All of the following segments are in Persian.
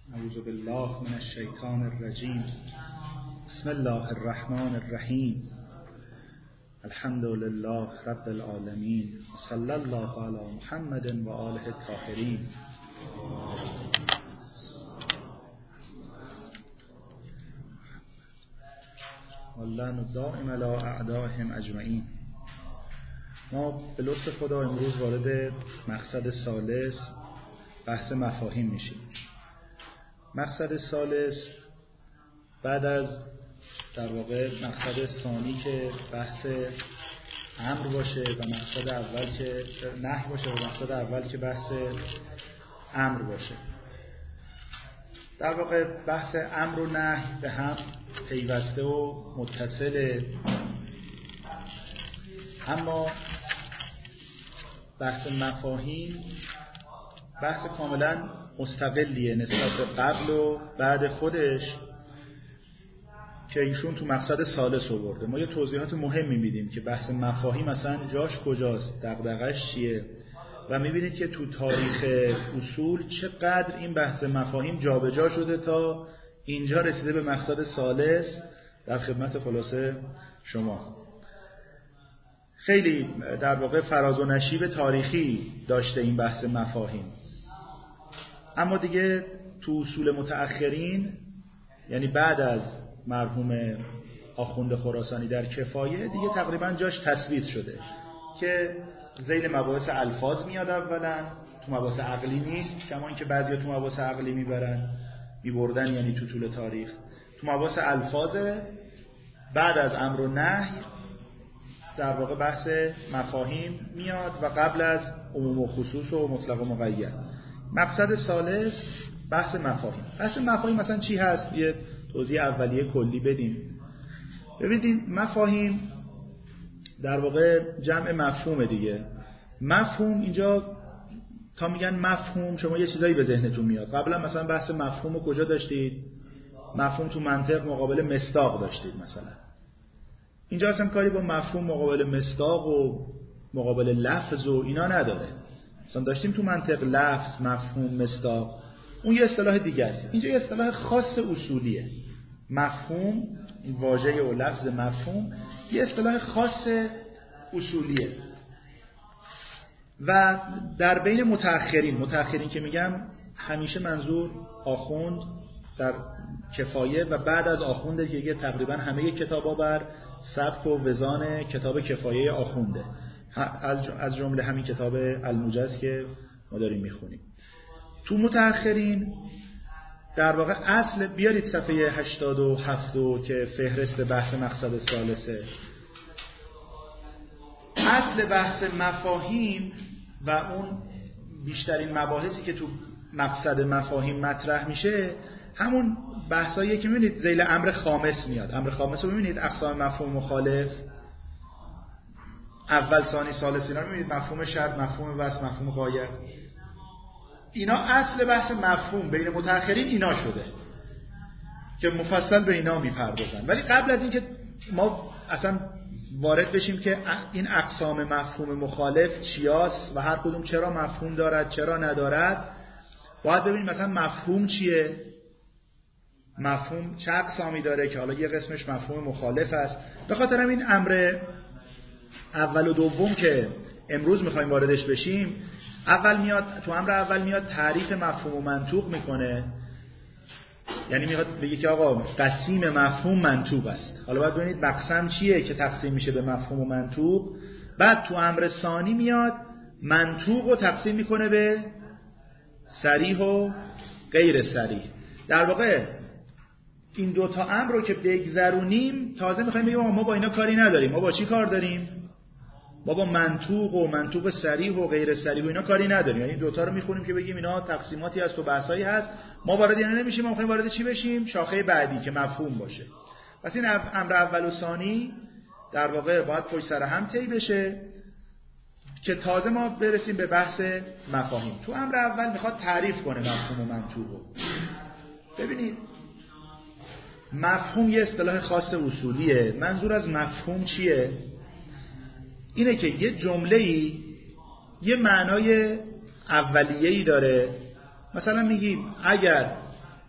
اعوذ بالله من الشیطان الرجیم. بسم الله الرحمن الرحیم. الحمد لله رب العالمین. صلی الله علی محمد و آله الطاهرین. واللعن الدائم علی اعدائهم اجمعین. ما به لطف خدا امروز وارد مقصد ثالث بحث مفاهیم میشیم. مقصد ثالث بعد از در واقع مقصد ثانی که بحث امر باشه و مقصد اول که نهی باشه و مقصد اول که بحث امر باشه. در واقع بحث امر و نهی به هم پیوسته و متصله، اما بحث مفاهیم بحث کاملا مستقلیه نسبت به قبل و بعد خودش که ایشون تو مقصد ثالث آورده. ما یه توضیحات مهمی میدیم که بحث مفاهیم اصلا جاش کجاست، دغدغش چیه، و میبینید که تو تاریخ اصول چقدر این بحث مفاهیم جابجا شده تا اینجا رسیده به مقصد ثالث. در خدمت خلاصه شما خیلی در واقع فراز و نشیب تاریخی داشته این بحث مفاهیم، اما دیگه تو اصول متأخرین، یعنی بعد از مرحوم آخوند خراسانی در کفایه، دیگه تقریبا جاش تثبیت شده که ذیل مباحث الفاظ میاد. اولا تو مباحث عقلی نیست، کما اینکه بعضیا تو مباحث عقلی میبردن، یعنی تو طول تاریخ تو مباحث الفاظ. بعد از امر و نهی در واقع بحث مفاهیم میاد و قبل از عموم و خصوص و مطلق و مقید. مقصد ثالث بحث مفاهیم. بحث مفاهیم مثلا چی هست؟ یه توضیح اولیه کلی بدیم. ببینید مفاهیم در واقع جمع مفهوم دیگه. مفهوم اینجا تا میگن مفهوم شما یه چیزایی به ذهنتون میاد. قبلا مثلا بحث مفهوم رو کجا داشتید؟ مفهوم تو منطق مقابل مصداق داشتید مثلا. اینجا اصلا کاری با مفهوم مقابل مصداق و مقابل لفظ و اینا نداره. مثلا داشتیم تو منطق لفظ، مفهوم، مصداق، اون یه اصطلاح دیگه است. اینجا یه اصطلاح خاص اصولیه. مفهوم، این واژه و لفظ مفهوم یه اصطلاح خاص اصولیه و در بین متأخرین که میگم همیشه منظور آخوند در کفایه و بعد از آخونده که تقریبا همه کتابا بر سبک و وزان کتاب کفایه آخونده، از جمله همین کتاب الموجز که ما داریم میخونیم. تو متأخرین در واقع اصل، بیارید صفحه 87 که فهرست بحث مقصد ثالثه. اصل بحث مفاهیم و اون بیشترین مباحثی که تو مقصد مفاهیم مطرح میشه همون بحثاییه که میبینید ذیل امر خامس میاد. امر خامس رو میبینید اقسام مفهوم مخالف، اول، ثانی، ثالث، اینا رو میبینید، مفهوم شرط، مفهوم وصف، مفهوم غایه. اینا اصل بحث مفهوم بین متأخرین اینا شده که مفصل به اینا میپردازن. ولی قبل از این که ما اصلا وارد بشیم که این اقسام مفهوم مخالف چیاست و هر کدوم چرا مفهوم دارد چرا ندارد، باید ببینیم مثلا مفهوم چیه، مفهوم چه اقسامی داره که حالا یه قسمش مفهوم مخالف است. به خاطر همین امر اول و دوم که امروز میخوایم واردش بشیم، تو امر اول میاد تعریف مفهوم و منطوق میکنه، یعنی میخواد بگه که آقا قسیم مفهوم منطوق است. حالا باید ببینید مقسم چیه که تقسیم میشه به مفهوم و منطوق. بعد تو امر ثانی میاد منطوق رو تقسیم میکنه به صریح و غیر صریح. در واقع این دوتا امر رو که بگذرونیم تازه میخوایم بگیم ما با اینا کاری نداریم. ما با چی کار داریم؟ ما با منطوق و منطوق صریح و غیر صریح و اینا کاری نداریم. یعنی دوتا رو میخونیم که بگیم اینا تقسیماتی هست و بحثایی هست، ما وارد اینا نمیشیم. ما میخوایم وارد چی بشیم؟ شاخه بعدی که مفهوم باشه. پس این امر اول و ثانی در واقع باید پشت سر هم طی بشه که تازه ما برسیم به بحث مفاهیم. تو امر اول میخواد تعریف کنه مفهوم و منطوق رو. ببینید مفهوم یه اصطلاح خاص اصولیه. منظور از مفهوم چیه؟ اینه که یه جمله‌ای یه معنای اولیه‌ای داره. مثلا میگیم اگر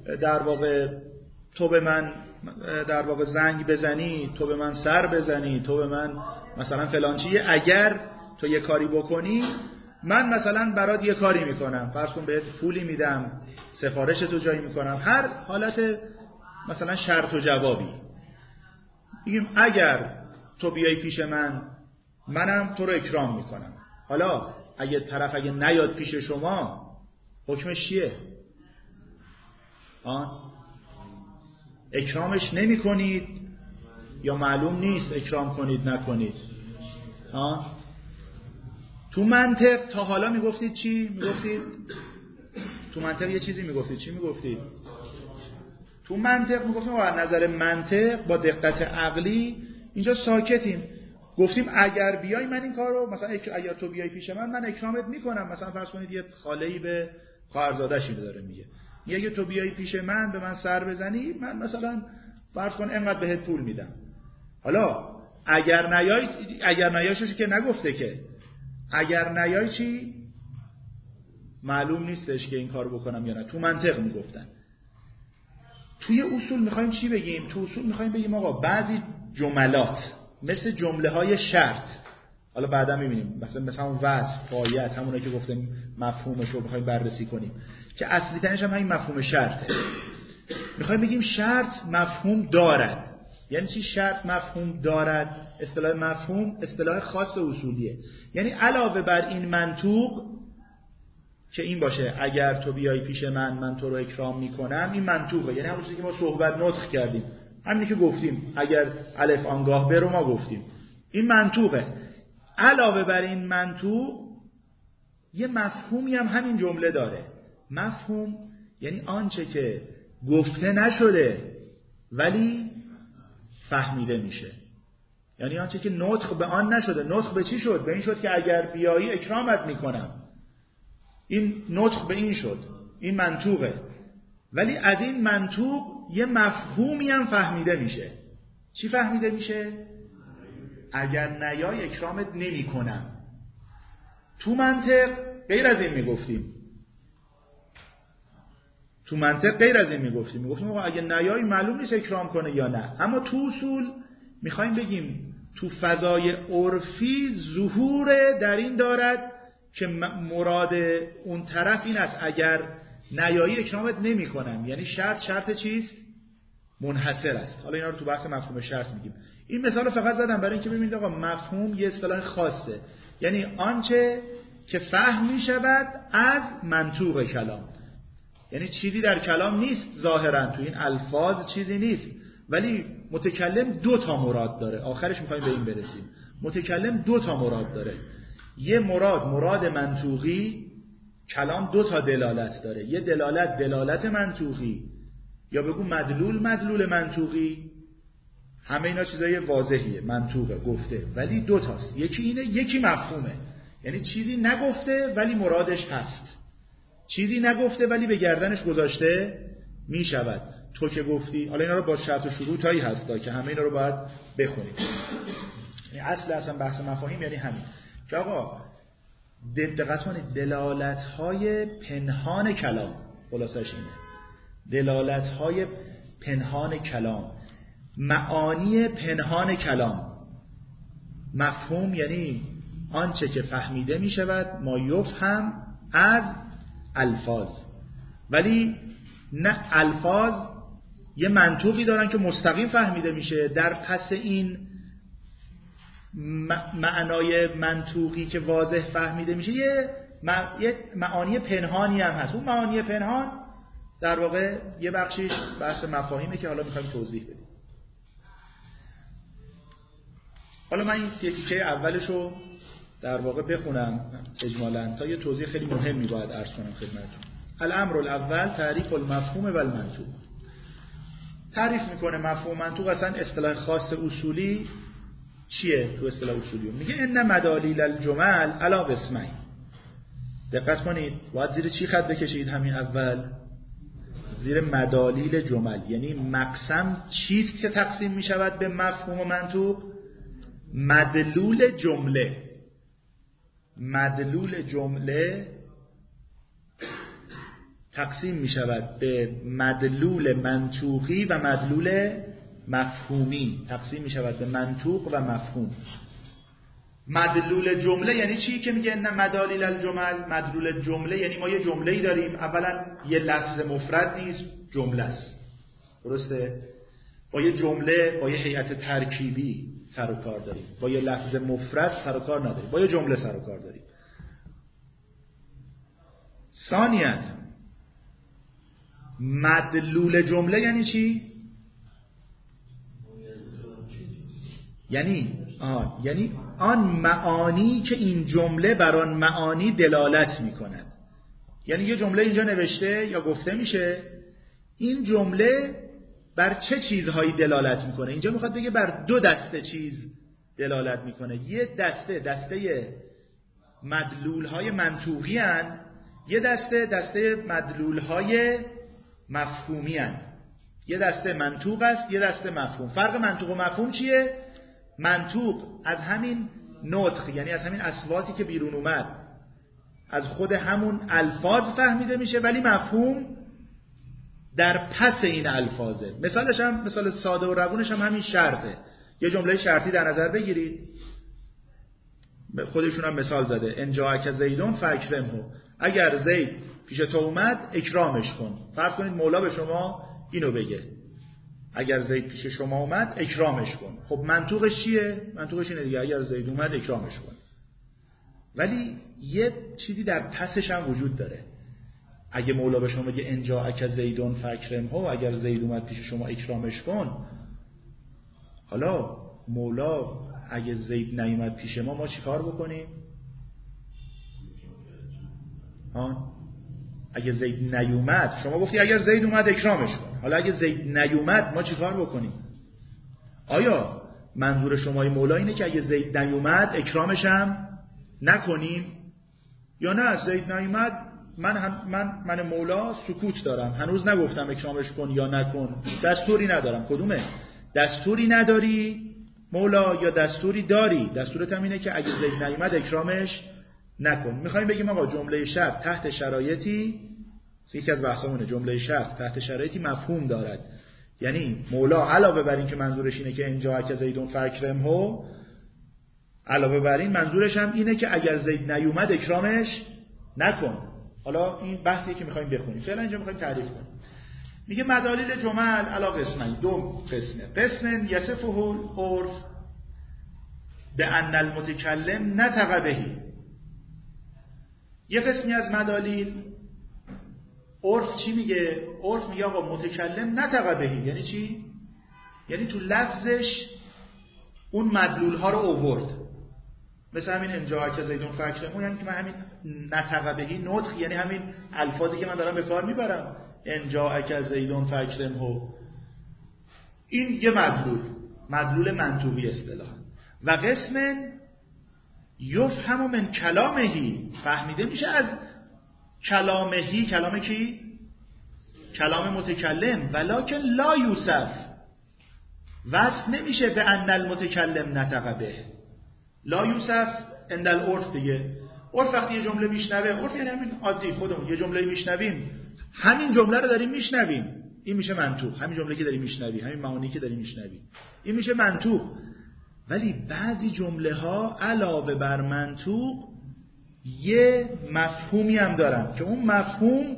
در واقع تو به من در واقع زنگ بزنی، تو به من سر بزنی، تو به من مثلا فلان چیه، اگر تو یه کاری بکنی من مثلا برات یه کاری میکنم، فرض کن بهت پولی میدم، سفارش تو جایی میکنم، هر حالت مثلا شرط و جوابی. میگیم اگر تو بیای پیش من، منم تو رو اکرام میکنم. حالا اگه طرف نیاد پیش شما، حکمش چیه؟ اکرامش نمی کنید یا معلوم نیست اکرام کنید نکنید؟ تو منطق تا حالا میگفتید چی؟ میگفتید تو منطق یه چیزی میگفتید، چی میگفتید؟ تو منطق میگفتیم از نظر منطق با دقت عقلی اینجا ساکتیم، گفتیم اگر بیای من این کار رو مثلا اگر تو بیای پیش من اکرامت میکنم. مثلا فرض کنید یه خاله‌ای به خواهرزاده‌ش داره میگه اگه تو بیای پیش من به من سر بزنی، من مثلا فرض کن اینقدر بهت پول میدم. حالا اگر نیایش که نگفته که اگر نیای چی؟ معلوم نیستش که این کارو بکنم یا نه. تو منطق میگفتن. توی اصول میخوایم چی بگیم؟ تو اصول میخوایم بگیم آقا بعضی جملات مثل جمله های شرط، حالا بعدا میبینیم مثلا اون وصف، غایت، همونه که گفتیم مفهومش رو میخوایم بررسی کنیم که اصلی ترینش هم همین مفهوم شرطه. میخوایم بگیم شرط مفهوم دارد. یعنی چی شرط مفهوم دارد؟ اصطلاح مفهوم اصطلاح خاص اصولیه. یعنی علاوه بر این منطوق که این باشه اگر تو بیای پیش من تو رو اکرام میکنم، این منطوقه. یعنی همون چیزی که ما صحبت نطق کردیم، همینی که گفتیم اگر الف آنگاه به رو ما گفتیم، این منطوقه. علاوه بر این منطوق یه مفهومی هم همین جمله داره. مفهوم یعنی آنچه که گفته نشده ولی فهمیده میشه. یعنی آنچه که نطق به آن نشده. نطق به چی شد؟ به این شد که اگر بیایی اکرامت میکنم. این نطق به این شد، این منطوقه. ولی از این منطوق یه مفهومی هم فهمیده میشه. چی فهمیده میشه؟ اگر نیای اکرامت نمی کنم. تو منطق غیر از این میگفتیم. میگفتیم آقا اگه نیای معلوم نیست اکرام کنه یا نه. اما تو اصول میخوایم بگیم تو فضای عرفی ظهور در این دارد که مراد اون طرف این است اگر نیایی اکرامت نمی کنم. یعنی شرط چیست؟ منحصر است. حالا اینا رو تو بحث مفهوم شرط میگیم. این مثال رو فقط زدم برای اینکه ببینید آقا مفهوم یه اصطلاح خاصه. یعنی آنچه که فهم می شود از منطوق کلام. یعنی چیزی در کلام نیست ظاهرا، تو این الفاظ چیزی نیست، ولی متکلم 2 مراد داره. آخرش میخوایم به این برسیم. متکلم 2 مراد داره. یه مراد منطوقی، کلام 2 دلالت داره. یه دلالت منطوقی، یا بگو مدلول منطوقی. همه اینا چیزای واضحیه، منطوقه، گفته، ولی 2 تاست. یکی اینه، یکی مفهومه. یعنی چیزی نگفته ولی مرادش هست، چیزی نگفته ولی به گردنش گذاشته می شود. تو که گفتی، حالا اینا رو با شرط و شروطایی هست که همه اینا رو باید بخونید. یعنی اصلا بحث مفاهیم یعنی همین که آقا دقت کنید، دلالت‌های پنهان کلام، خلاصش اینه، دلالت‌های پنهان کلام، معانی پنهان کلام. مفهوم یعنی آنچه که فهمیده می شود، ما یفهم از الفاظ. ولی نه، الفاظ یه منطوقی دارن که مستقیم فهمیده میشه، در پس این معنای منطوقی که واضح فهمیده میشه یه معانی پنهانی هم هست. اون معانی پنهان در واقع یه بخشیش بحث مفاهیمه که حالا میخوایم توضیح بدیم. حالا من این تیکه اولش رو در واقع بخونم اجمالاً تا یه توضیح خیلی مهمی باید عرض کنم خدمتتون. الامر الاول تعریف المفهوم و المنطوق. تعریف میکنه مفهوم منطوق اصلا اصطلاح خاص اصولی چیه. تو اصطلاح اصولی میگه ان مدالیل الجمل علی قسمین. دقت کنید، باید زیر چی خط بکشید؟ همین اول زیر مدالیل جمل. یعنی مقسم چیست که تقسیم میشود به مفهوم و منطوق؟ مدلول جمله. مدلول جمله تقسیم می شود به مدلول منطوقی و مدلول مفهومی. تقسیم می شود به منطوق و مفهوم. مدلول جمله یعنی چی که میگه نه مدالیل الجمل؟ مدلول جمله یعنی ما یه جمله‌ای داریم، اولا یه لفظ مفرد نیست، جمله است. درسته؟ با یه جمله، با یه هیئت ترکیبی سر و کار داریم، با یه لفظ مفرد سر و کار نداریم، با یه جمله سر و کار داریم. ثانیاً مدلول جمله یعنی چی؟ یعنی آن معانی که این جمله بر آن معانی دلالت می‌کند. یعنی یه جمله اینجا نوشته یا گفته میشه، این جمله بر چه چیزهایی دلالت میکنه؟ اینجا میخواد بگه بر دو دسته چیز دلالت میکنه. یه دسته مدلول‌های منطوقی هن، یه دسته مدلول‌های مفهومی هن. یه دسته منطوق است، یه دسته مفهوم. فرق منطوق و مفهوم چیه؟ منطوق از همین نطق، یعنی از همین اصواتی که بیرون اومد، از خود همون الفاظ فهمیده میشه، ولی مفهوم در پس این الفاظه. مثالش هم مثال ساده و روونش هم همین شرطه. یه جمله شرطی در نظر بگیرید، خودشون هم مثال زده، ان جاءک زیدون فاکرمه، اگر زید پیش تو اومد اکرامش کن. فرض کنید مولا به شما اینو بگه، اگر زید پیش شما اومد اکرامش کن. خب منطوقش چیه؟ منطوقش اینه دیگه، اگر زید اومد اکرامش کن. ولی یه چیزی در پسش هم وجود داره. اگه مولا به شما بگه ان جاءک زیدون فاکرمه، اگر زید اومد پیش شما اکرامش کن، حالا مولا اگه زید نیومد پیش ما چیکار بکنیم؟ اگه زید نیومد، شما گفتی اگر زید اومد اکرامش کن، حالا اگه زید نیومد ما چیکار بکنیم؟ آیا منظور شمای مولا اینه که اگه زید نیومد اکرامش هم نکنیم؟ یا نه زید نیومد من مولا سکوت دارم، هنوز نگفتم اکرامش کن یا نکن، دستوری ندارم. کدومه؟ دستوری نداری مولا یا دستوری داری؟ دستورت هم اینه که اگه زید نیومد اکرامش نکن. میخوایم بگیم آقا جمله شرط تحت شرایطی، یکی از بحثامونه، جمله شرط تحت شرایطی مفهوم دارد. یعنی مولا علاوه بر این که منظورش اینه که ان جاءک زیدون فاکرمه، علاوه بر این منظورش هم اینه که اگر زید نیومد اکرامش نکن. حالا این بحثی که میخوایم بخونیم، فعلا اینجا میخوایم تعریف کنیم. میگه مدالیل جمل علی قسمین، دو قسمه. قسم یصفه العرف بان المتکلم نطق بهی. یه قسمی از مدالیل عرف چی میگه؟ عرف میگه آقا متکلم نطق بهی. یعنی چی؟ یعنی تو لفظش اون مدلول ها رو آورد. مثل همین ان جاءک زیدون فاکرمه، یعنی که من همین نطق بهی نطق، یعنی همین الفاظی که من دارم به کار میبرم، ان جاءک زیدون فاکرمه، این یه مدلول منطوقی اصطلاحا. و قسم یفهم من کلامهی، فهمیده میشه از کلامهی. کلام کی؟ کلام متکلم. ولکن لا یوصف، وصف نمیشه به ان المتکلم نطق به. لا یوصف عند العرف دیگه. عرف وقتی یه جمله میشنوه، عرف یعنی همین عادی خودمون یه جمله میشنویم، همین جمله رو داریم میشنویم، این میشه منطوق. همین جمله که داریم میشنوی، همین معانی که داریم میشنوی، این میشه منطوق. ولی بعضی جمله ها علاوه بر منطوق یه مفهومی هم دارن که اون مفهوم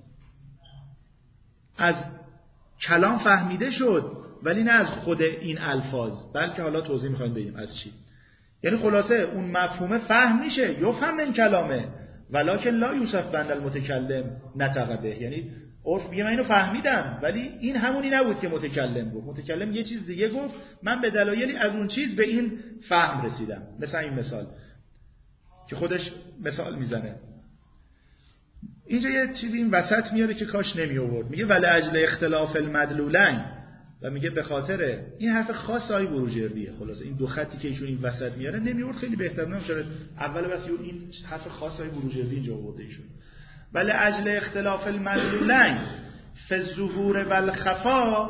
از کلام فهمیده شد، ولی نه از خود این الفاظ، بلکه حالا توضیح میخوایم بدیم از چی. یعنی خلاصه اون مفهوم فهم میشه، یفهم من کلامه ولکن لا یوصف بند المتکلم نطق به. یعنی عرف میگه من اینو فهمیدم، ولی این همونی نبود که متکلم گفت. متکلم یه چیز دیگه گفت، من به دلایلی از اون چیز به این فهم رسیدم. مثلا این مثال که خودش مثال میزنه اینجا، یه چیزی این وسط میاره که کاش نمی آورد. میگه ولی اجل اختلاف المدلولین، و میگه به خاطر این حرف خاص آی بروجردیه. خلاص این دو خطی که ایشون این وسط میاره نمی آورد، خیلی بهتر نمیشه. اول بس این حرف خاص آی بروجردی اینجا آورده ایشون. ولی اجل اختلاف المدلولین فی الظهور و الخفا،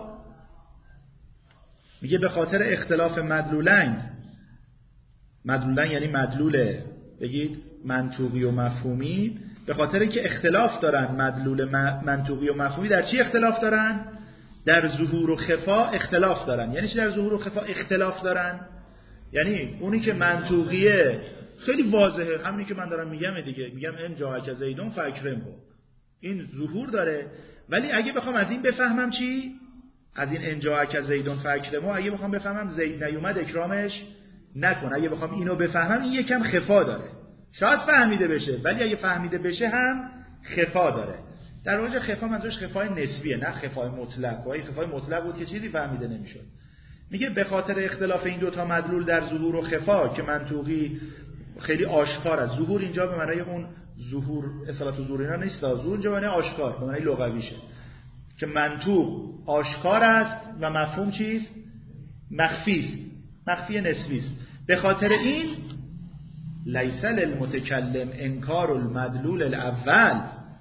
میگه به خاطر اختلاف مدلولین. مدلولین یعنی مدلول بگید منطوقی و مفهومی، به خاطر که اختلاف دارن مدلول منطوقی و مفهومی. در چی اختلاف دارن؟ در ظهور و خفا اختلاف دارن. یعنی چی در ظهور و خفا اختلاف دارن؟ یعنی اونی که منطوقیه خیلی واضحه، همونی که من دارم میگم دیگه، میگم ان جاءک زیدون فاکرمه، این ظهور داره. ولی اگه بخوام از این بفهمم چی؟ از این ان جاءک زیدون فاکرمه، اگه بخوام بفهمم زید نیومد اکرامش نکن، اگه بخوام اینو بفهمم، این یکم خفا داره. شاید فهمیده بشه، ولی اگه فهمیده بشه هم خفا داره. در واقع خفا منظورش خفای نسبیه، نه خفای مطلق. وای خفای مطلق بود که چیزی فهمیده نمیشد. میگه به خاطر اختلاف این دوتا مدلول در ظهور و خفا که منطوقی خیلی آشکار است. ظهور اینجا به معنای اون ظهور اصالت و ظهور اینا نیست، ظهور اینجا به معنای آشکار، به معنای لغویشه که منطوق آشکار است و مفهوم چیست؟ مخفی است، مخفی نسبی است. به خاطر این لیس للمتکلم انکار المدلول الاول،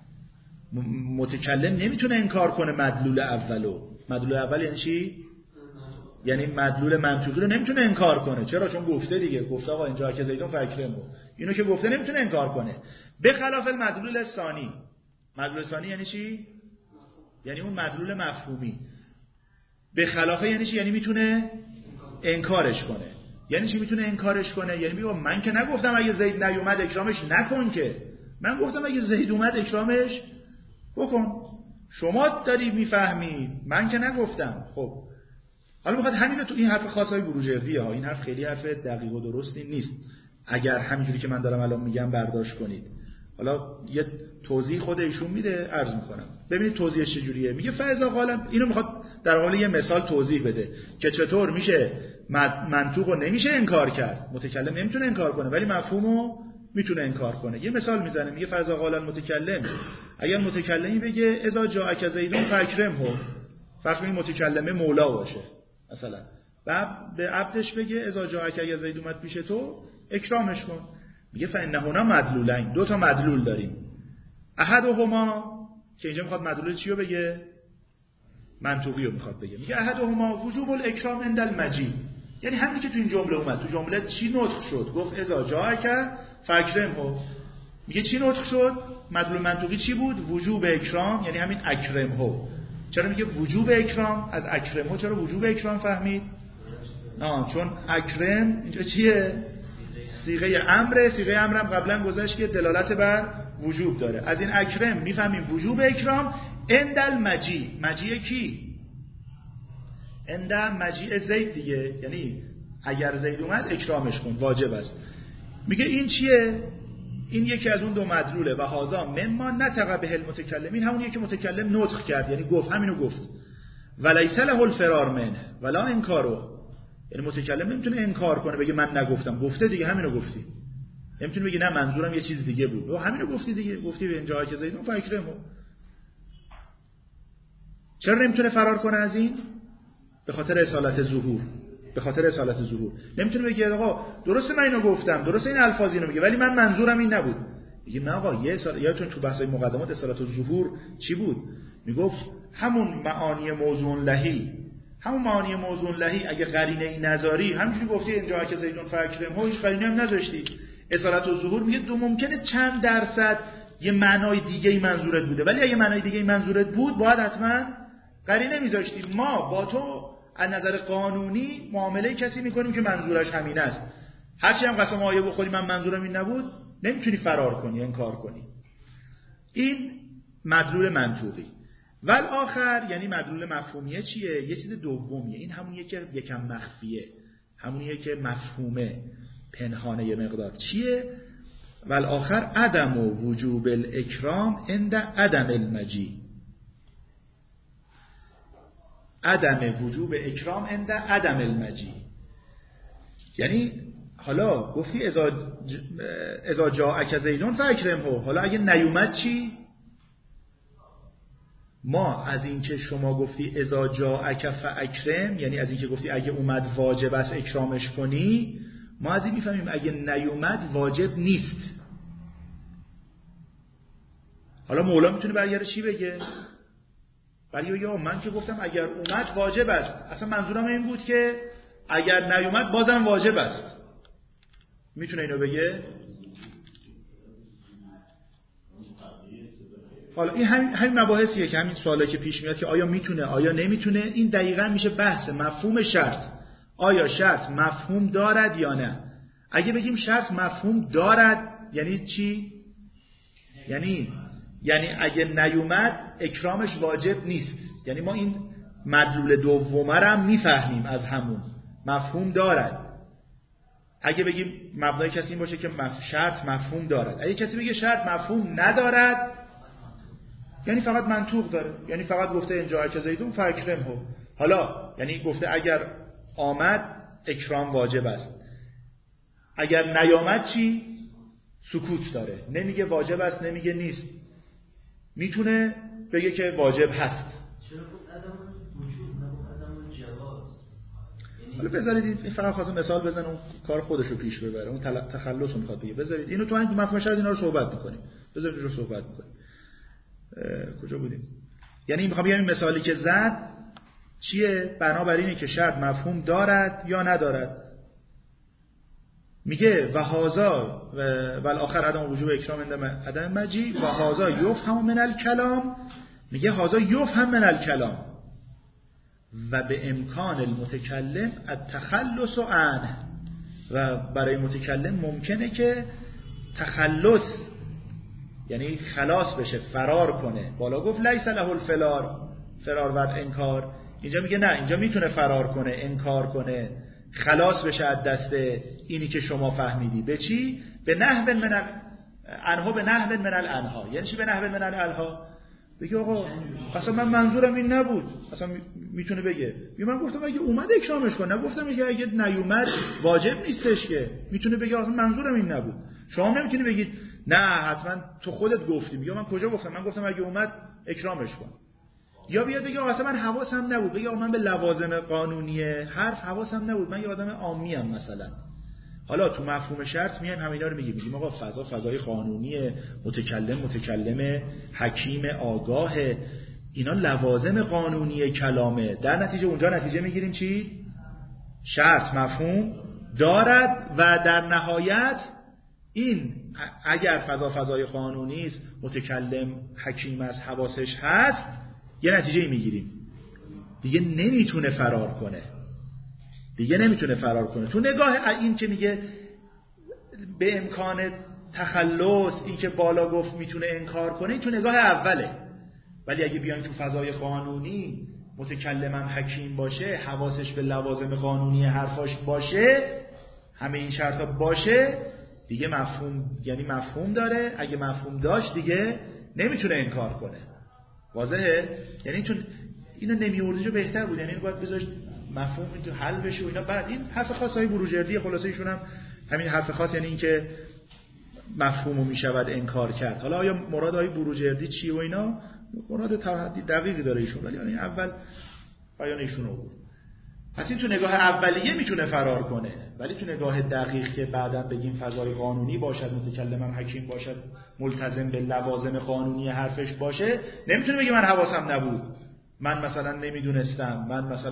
متکلم نمیتونه انکار کنه مدلول اولو. مدلول اول یعنی چی؟ یعنی مدلول منطوقی رو نمیتونه انکار کنه. چرا؟ چون گفته دیگه، گفته آقا اینجا که زیدون فاکرمه، اینو که گفته نمیتونه انکار کنه. به خلاف المدلول ثانی. مدلول ثانی یعنی چی؟ یعنی اون مدلول مفهومی. به خلاف یعنی چی؟ یعنی میتونه انکارش کنه. یعنی چی میتونه انکارش کنه؟ یعنی میگه من که نگفتم اگه زید نیومد اکرامش نکن، که من گفتم اگه زید اومد اکرامش بکن. شما داری میفهمی، من که نگفتم. خب حالا میخواد همین رو تو این حرف خاصای بروجردیه ها، این حرف خیلی حرف دقیق و درستی نیست اگر همینجوری که من دارم الان میگم برداشت کنید. حالا یه توضیح خود ایشون میده، عرض میکنم ببینید توضیحش چجوریه. میگه فاذا قال، اینو میخواد در حال یه مثال توضیح بده که چطور میشه منطوق رو نمیشه انکار کرد، متکلم نمیتونه انکار کنه ولی مفهومو میتونه انکار کنه. یه مثال میزنه، میگه فاذا قال المتکلم، اگر متکلمی بگه اذا جاءک زیدون فاکرمه، فرض کنید متکلمه مولا باشه مثلا، و به عبدش بگه اذا جاءک زید اومد پیش تو اکرامش کن. میگه فانهما مدلولین، دو تا مدلول داریم. احدهما، که اینجا میخواد مدلول چی رو بگه؟ منطوقی رو میخواد بگه. میگه احدهما وجوب الاکرام عند المجیء، یعنی همین که تو این جمله اومد. تو جمله چی نطق شد؟ گفت اذا جاءک فاکرمه. میگه چی نطق شد؟ مدلول منطوقی چی بود؟ وجوب اکرام، یعنی همین اکرمه. چرا میگه وجوب اکرام؟ از اکرمه چرا وجوب اکرام فهمید؟ چون اکرم اینجا چیه؟ صیغه امره. صیغه امرم قبلا گذاشت که دلالت بر وجوب داره. از این اکرم میفهمیم وجوب اکرام عند المجیء. مجیء کی؟ عند مجیء زید دیگه، یعنی اگر زید اومد اکرامش کن، واجب است. میگه این چیه؟ این یکی از اون دو مدلوله. و هذا مما نطق به المتکلمین، همونیه که متکلم نطق کرد، یعنی گفت، همینو گفت. ولیس له الفرار منه ولا انکارو، یعنی متکلم نمیتونه انکار کنه بگه من نگفتم، گفته دیگه، همینو گفتی. نمیتونه بگه نه منظورم یه چیز دیگه بود، و همینو گفتی دیگه، گفتی به اینجا که زیدون فاکرمه. چرا نمیتونه فرار کنه از این؟ به خاطر اصالت ظهور. به خاطر اصالت ظهور نمیتونه بگه آقا درسته من اینو گفتم، درسته این الفاظ اینو میگه، ولی من منظورم این نبود. میگه نه آقا، یادتون تو بحث‌های مقدمات اصالت ظهور چی بود؟ میگفت همون معانی موضوع لهی، همون معانی موضوع لهی اگه قرینه‌ای نذاری، همینجوری گفتی اینجا که زیدون فاکرمه، هیچ قرینه‌ای هم نذاشتی، اصالت ظهور میگه دو ممکنه چند درصد یه معنای دیگه‌ای منظورت بوده، ولی اگه معنای دیگه‌ای منظورت بود باید حتما قرینه میذاشتی. ما با تو از نظر قانونی معامله کسی میکنیم که منظورش همین است، هرچی هم قسم آیه بخوری من منظورم این نبود، نمیتونی فرار کنی، انکار کنی. این مدلول منطوقی. والآخر یعنی مدلول مفهومیه چیه؟ یه چیز دومیه. این همونیه که یکم مخفیه، همونیه که مفهومه، پنهانه یه مقدار. چیه؟ والآخر عدم و وجوب الاکرام عند عدم المجیء. عدم وجوب اکرام عند عدم المجیء، یعنی حالا گفتی اذا جاءک زیدون فاکرمه، حالا اگه نیومد چی؟ ما از این که شما گفتی اذا جاءک فاکرم، یعنی از این که گفتی اگه اومد واجب است اکرامش کنی، ما از این میفهمیم اگه نیومد واجب نیست. حالا مولا میتونه برگرده چی بگه؟ بگه من که گفتم اگر اومد واجب است، اصلا منظورم این بود که اگر نیومد بازم واجب است. میتونه اینو بگه؟ حالا این همین مباحثیه که همین سوالی که پیش میاد که آیا میتونه آیا نمیتونه، این دقیقاً میشه بحث مفهوم شرط. آیا شرط مفهوم دارد یا نه؟ اگه بگیم شرط مفهوم دارد یعنی چی؟ یعنی اگه نیومد اکرامش واجب نیست. یعنی ما این مدلول دومه رو هم میفهمیم از همون مفهوم دارد. اگه بگیم مبنای کسی این باشه که شرط مفهوم دارد، اگه کسی بگه شرط مفهوم ندارد یعنی فقط منطوق داره، یعنی فقط گفته ان جاءک زیدون فاکرمه. حالا یعنی گفته اگر آمد اکرام واجب است، اگر نیامد چی؟ سکوت داره، نمیگه واجب است، نمیگه نیست، میتونه بگه که واجب هست. چرا گفت عدم وجود نگفت عدم جواز؟ حالا بذارید این فقط خواستم مثال بزنم اون کار خودش رو پیش ببره، اون تخلص رو میخواد بگه. بذارید اینو تو مفهوم شرط اینا رو صحبت میکنیم، بذارید رو صحبت میکنیم. کجا بودیم؟ یعنی میخوام بگم این مثالی که زد چیه؟ بنابراین اینه که شرط مفهوم دارد یا ندارد. میگه و هذا و الاخر عدم وجوب اکرام عدم مجی و هذا یفهم من الکلام. میگه هذا یفهم من الکلام و به امکان المتکلم التخلص عنه، و برای متکلم ممکنه که تخلص یعنی خلاص بشه، فرار کنه. بالا گفت لیس له فرار و انکار، اینجا میگه نه، اینجا میتونه فرار کنه، انکار کنه، خلاص بشه از دست اینی که شما فهمیدی. به چی؟ به نحو من الانها، به نحو من الانها. یعنی چی به نحو من الانها؟ بگه آقا اصلا من منظورم این نبود. اصلا میتونه بگه من گفتم اگه اومد اکرامش کن، نگفتم اگه نیومد واجب نیستش که. میتونه بگه اصلا منظورم این نبود. شما نمیتونی بگید نه حتما تو خودت گفتی. میگه من کجا گفتم؟ من گفتم اگه اومد اکرامش کن. یا بیاد بگه اصلا من حواسم نبود، بگه من به لوازم قانونی حرف حواسم نبود، من یه آدم عامی ام مثلا. حالا تو مفهوم شرط میایم همینا رو میگیم آقا فضای قانونی، متکلم حکیم آگاه، اینا لوازم قانونی کلامه. در نتیجه اونجا نتیجه میگیریم چی؟ شرط مفهوم دارد و در نهایت این اگر فضای قانونی است، متکلم حکیم است، حواسش هست، یه نتیجه میگیریم دیگه نمیتونه فرار کنه. تو نگاه این که میگه به امکان تخلص، این که بالا گفت میتونه انکار کنه، این تو نگاه اوله. ولی اگه بیایم تو فضای قانونی، متکلمم حکیم باشه، حواسش به لوازم قانونی حرفاش باشه، همه این شرطا باشه، دیگه مفهوم، یعنی مفهوم داره. اگه مفهوم داشت دیگه نمیتونه انکار کنه. واضحه؟ یعنی تو اینو نمیوردیجو بهتر بود، یعنی اینو باید بذاشت مفهوم اینجا حل بشه و اینا. بعد این حرف خاصای بروجردی خلاصه ایشون هم همین حرف خاص، یعنی این که مفهومو میشود انکار کرد. حالا آیا مراد های بروجردی چی و اینا؟ مراد توحیدی دقیقی داره ایشون، ولی یعنی اول بیان ایشون رو بود. پس این تو نگاه اولیه میتونه فرار کنه، ولی تو نگاه دقیق که بعداً بگیم فضای قانونی باشد، متکلمم حکیم باشد، ملتزم به لوازم قانونی حرفش باشه، نمیتونه بگه من حواسم نبود، من مثلا نمیدونستم،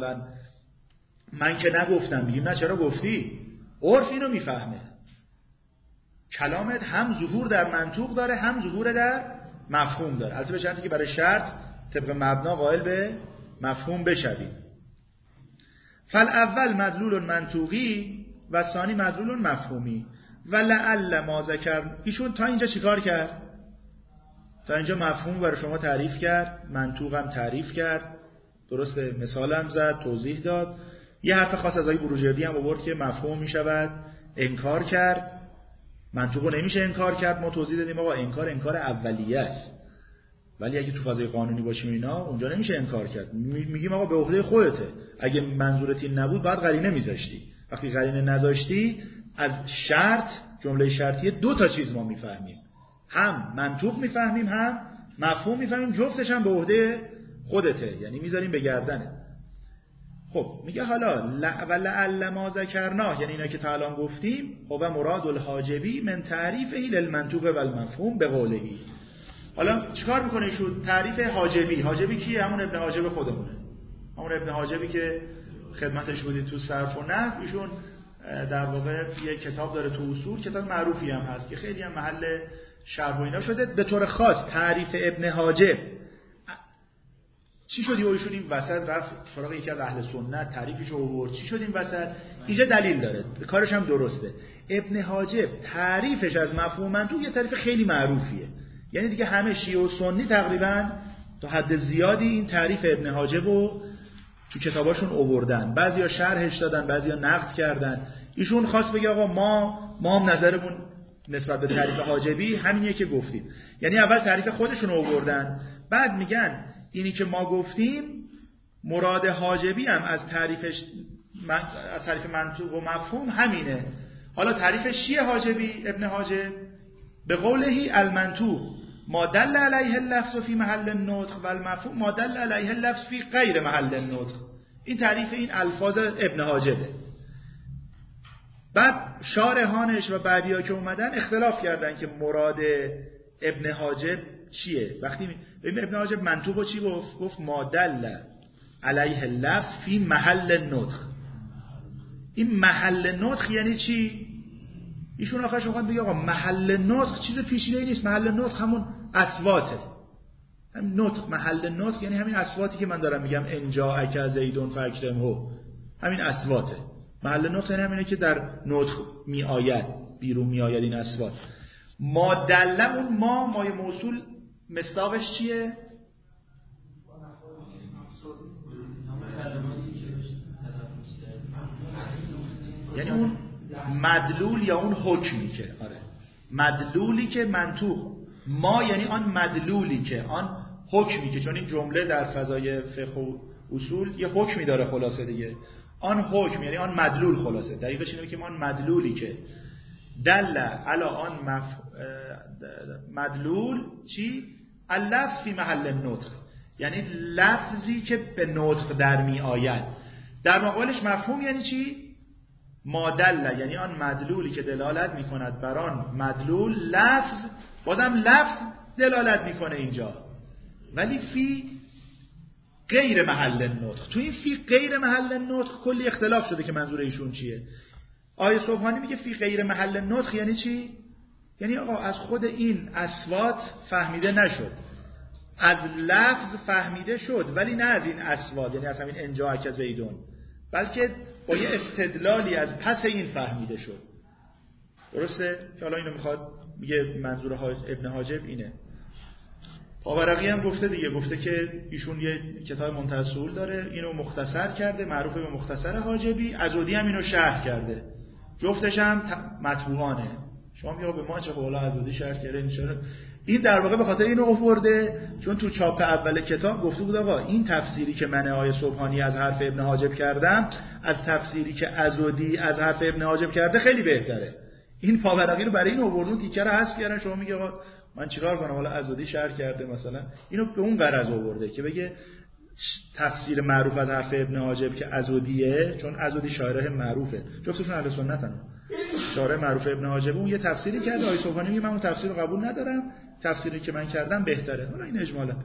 من که نگفتم. بگیم نه چرا گفتی؟ عرف اینو میفهمه. کلامت هم ظهور در منطوق داره، هم ظهور در مفهوم داره. البته به شرطی که برای شرط طبق مبنا قائل به مفهوم بشویم. فالاول مدلول منطوقی و ثانی مدلول مفهومی. و لعل ما ذکر. ایشون تا اینجا چیکار کرد؟ تا اینجا مفهوم برای شما تعریف کرد، منطوق هم تعریف کرد، درسته، مثال هم زد، توضیح داد. یه حرف خاص از آقای بروجردی هم آورد که مفهوم میشود انکار کرد، منطوق نمیشه انکار کرد. ما توضیح دادیم آقا انکار اولیه است، ولی اگه تو فضای قانونی باشیم اینا اونجا نمیشه انکار کرد. میگیم آقا به عهده خودته، اگه منظورت این نبود بعد قرینه میذاشتی. وقتی قرینه نذاشتی، از شرط، جمله شرطیه، دو تا چیز ما میفهمیم، هم منطوق میفهمیم هم مفهوم میفهمیم، جفتش هم به عهده خودته، یعنی میذاریم به گردنه. خب میگه حالا لعل ما ذکرنا، یعنی اینا که تا الان گفتیم، و مراد الحاجبی من تعریفه للمنطوق و المفهوم به قولهی. حالا چیکار میکنه ایشون؟ تعریف حاجبی کیه؟ همون ابن حاجب خودمونه، همون ابن حاجبی که خدمتش بودید تو صرف و نحو. ایشون در واقع یه کتاب داره تو اصول، کتاب معروفی هم هست که خیلی هم محل شرح و اینا شده. به طور خاص تعریف ابن حاجب چی شد؟ ایشون این وسط رفت سراغ یکی از اهل سنت تعریفش رو آورد. چی شد این وسط؟ اینجا دلیل داره، کارش هم درسته. ابن حاجب تعریفش از مفهوم منطوق یه تعریف خیلی معروفیه، یعنی دیگه همه شیعه و سنی تقریبا تا حد زیادی این تعریف ابن حاجب رو تو کتاباشون آوردن. بعضیا شرحش دادن، بعضیا نقد کردن. ایشون خواست بگه آقا ما هم نظرمون نسبت به تعریف حاجبی همینیه که گفتیم. یعنی اول تعریف خودشون رو آوردن، بعد میگن اینی که ما گفتیم مراد حاجبی هم از تعریف منطوق و مفهوم همینه. حالا تعریفش چیه حاجبی؟ ابن حاجب به قوله المنطوق ما دل علیه اللفظ فی محل النطق و المفهوم ما دل علیه اللفظ فی غیر محل النطق. این تعریف این الفاظ ابن حاجبه. بعد شارحانش و بعدی‌ها که اومدن اختلاف کردن که مراد ابن حاجب چیه. وقتی ابن حاجب منطوقو چی گفت؟ گفت ما دل علیه اللفظ فی محل النطق. این محل نطق یعنی چی؟ ایشون آخرش اومد بگه آقا محل نطق چیز پیشینه‌ای نیست. محل نطق همون اصواته. همین نطق، محل نطق یعنی همین اصواتی که من دارم میگم انجا اک زیدون فاکرمهو، همین اصواته. محل نطق یعنی همینه که در نطق می آید، بیرون می آید این اصوات. ما دل، اون مای موصول مصداقش چیه؟ یعنی اون مدلول یا اون حکمی که مدلولی که منطوق، ما یعنی آن مدلولی که آن حکمی که، چون این جمله در فضای فقه و اصول یه حکمی داره خلاصه دیگه، آن حکم یعنی آن مدلول خلاصه دقیقش اینه که آن مدلولی که دل علی آن مدلول چی؟ اللفظ فی محل النطق، یعنی لفظی که به نطق در می آید. در مقابلش مفهوم یعنی چی؟ ما دل یعنی آن مدلولی که دلالت می کند بر آن مدلول لفظ، بازم لفظ دلالت می کنه اینجا، ولی فی غیر محل النطق. تو این فی غیر محل النطق کلی اختلاف شده که منظور ایشون چیه. آیه سبحانی میگه فی غیر محل النطق یعنی چی؟ یعنی آقا از خود این اصوات فهمیده نشد، از لفظ فهمیده شد ولی نه از این اصوات، یعنی از همین انجا اک زیدون، بلکه با یه استدلالی از پس این فهمیده شد. درسته؟ که حالا اینو میخواد میگه منظور ابن حاجب اینه. پاورقی هم گفته دیگه، گفته که ایشون یه کتاب منتهی الصول داره، اینو مختصر کرده، معروفه به مختصر حاجبی. عزودی هم اینو شرح کرده، جفتش هم مطبوعانه. شما میگه به ما چه حالا عزودی شرح کرده چرا؟ این در واقع به خاطر اینو آورده چون تو چاپ اول کتاب گفته بود آقا این تفسیری که من آیه سبحانی از حرف ابن حاجب کردم از تفسیری که عزودی از حرف ابن حاجب کرده خیلی بهتره. این پاورقی رو برای این آوردون تیکه رو حذف کردن. شما میگه آقا من چیکار کنم حالا عزودی شرح کرده مثلا، اینو به اون غرض آورده که بگه تفسیر معروف از حرف ابن حاجب که عزودیه، چون عزودی شارح معروفه، جفتشون اهل سنتن، شارح معروف ابن حاجب، اون یه تفسیری کرده. آیه سبحانی میگه من اون تفسیر رو قبول ندارم، تفسیری که من کردم بهتره. حالا این اجمالا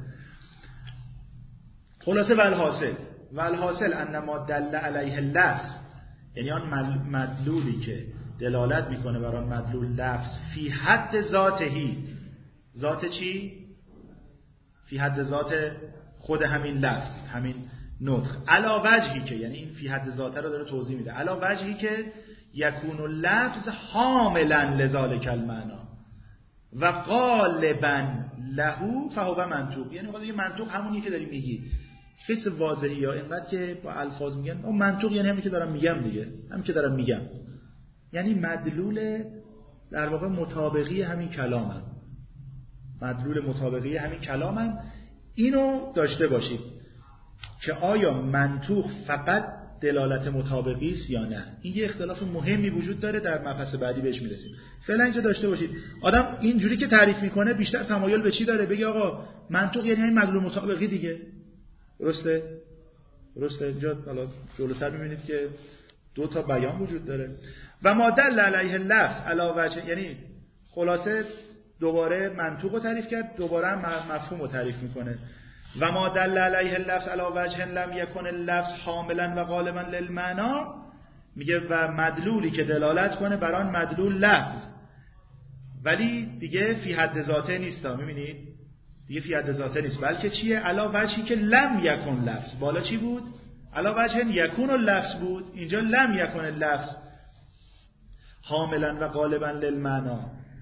خلاصه والحاصل انما دل علیه اللفظ، یعنی آن مدلولی که دلالت میکنه بر آن مدلول لفظ فی حد ذاتهی، ذات چی؟ فی حد ذات خود همین لفظ، همین نطق، علا وجهی که، یعنی این فی حد ذاته رو داره توضیح میده، علا وجهی که یکون اللفظ حاملا لذالک المعنا و غالبا له فهو منطوق. یعنی خود منطوق همونی که داری میگی، فیس واضحی یا اینقدر که با الفاظ میگن اون منطوق یعنی همین که دارم میگم دیگه، همین که دارم میگم، یعنی مدلول در واقع مطابقی همین کلامم، مدلول مطابقی همین کلامم. اینو داشته باشید که آیا منطوق فقط دلالت مطابقی است یا نه. این یه اختلاف مهمی وجود داره، در مبحث بعدی بهش میرسیم. فعلا اینجا داشته باشید آدم اینجوری که تعریف میکنه بیشتر تمایل به چی داره؟ بگه آقا منطوق یعنی همین مدلول مطابقی دیگه. درسته اینجا حالا جلوتر میبینید که دو تا بیان وجود داره. و ما دل علیه اللفظ علی وجه، یعنی خلاصه دوباره منطوق رو تعریف کرد، دوباره هم مفهوم رو تعریف میکنه. و ما دل علیه اللفظ علی وجه لم یکن اللفظ حاملا و غالبا للمعنا، میگه و مدلولی که دلالت کنه بر آن مدلول لفظ ولی دیگه فی حد ذاته نیست. میبینید دیگه فی حد ذاته نیست، بلکه چیه؟ علا وجهی که لم یکن لفظ. بالا چی بود؟ علا وجه یکون اللفظ بود، اینجا لم یکن اللفظ حاملا و غالبا للمعنا.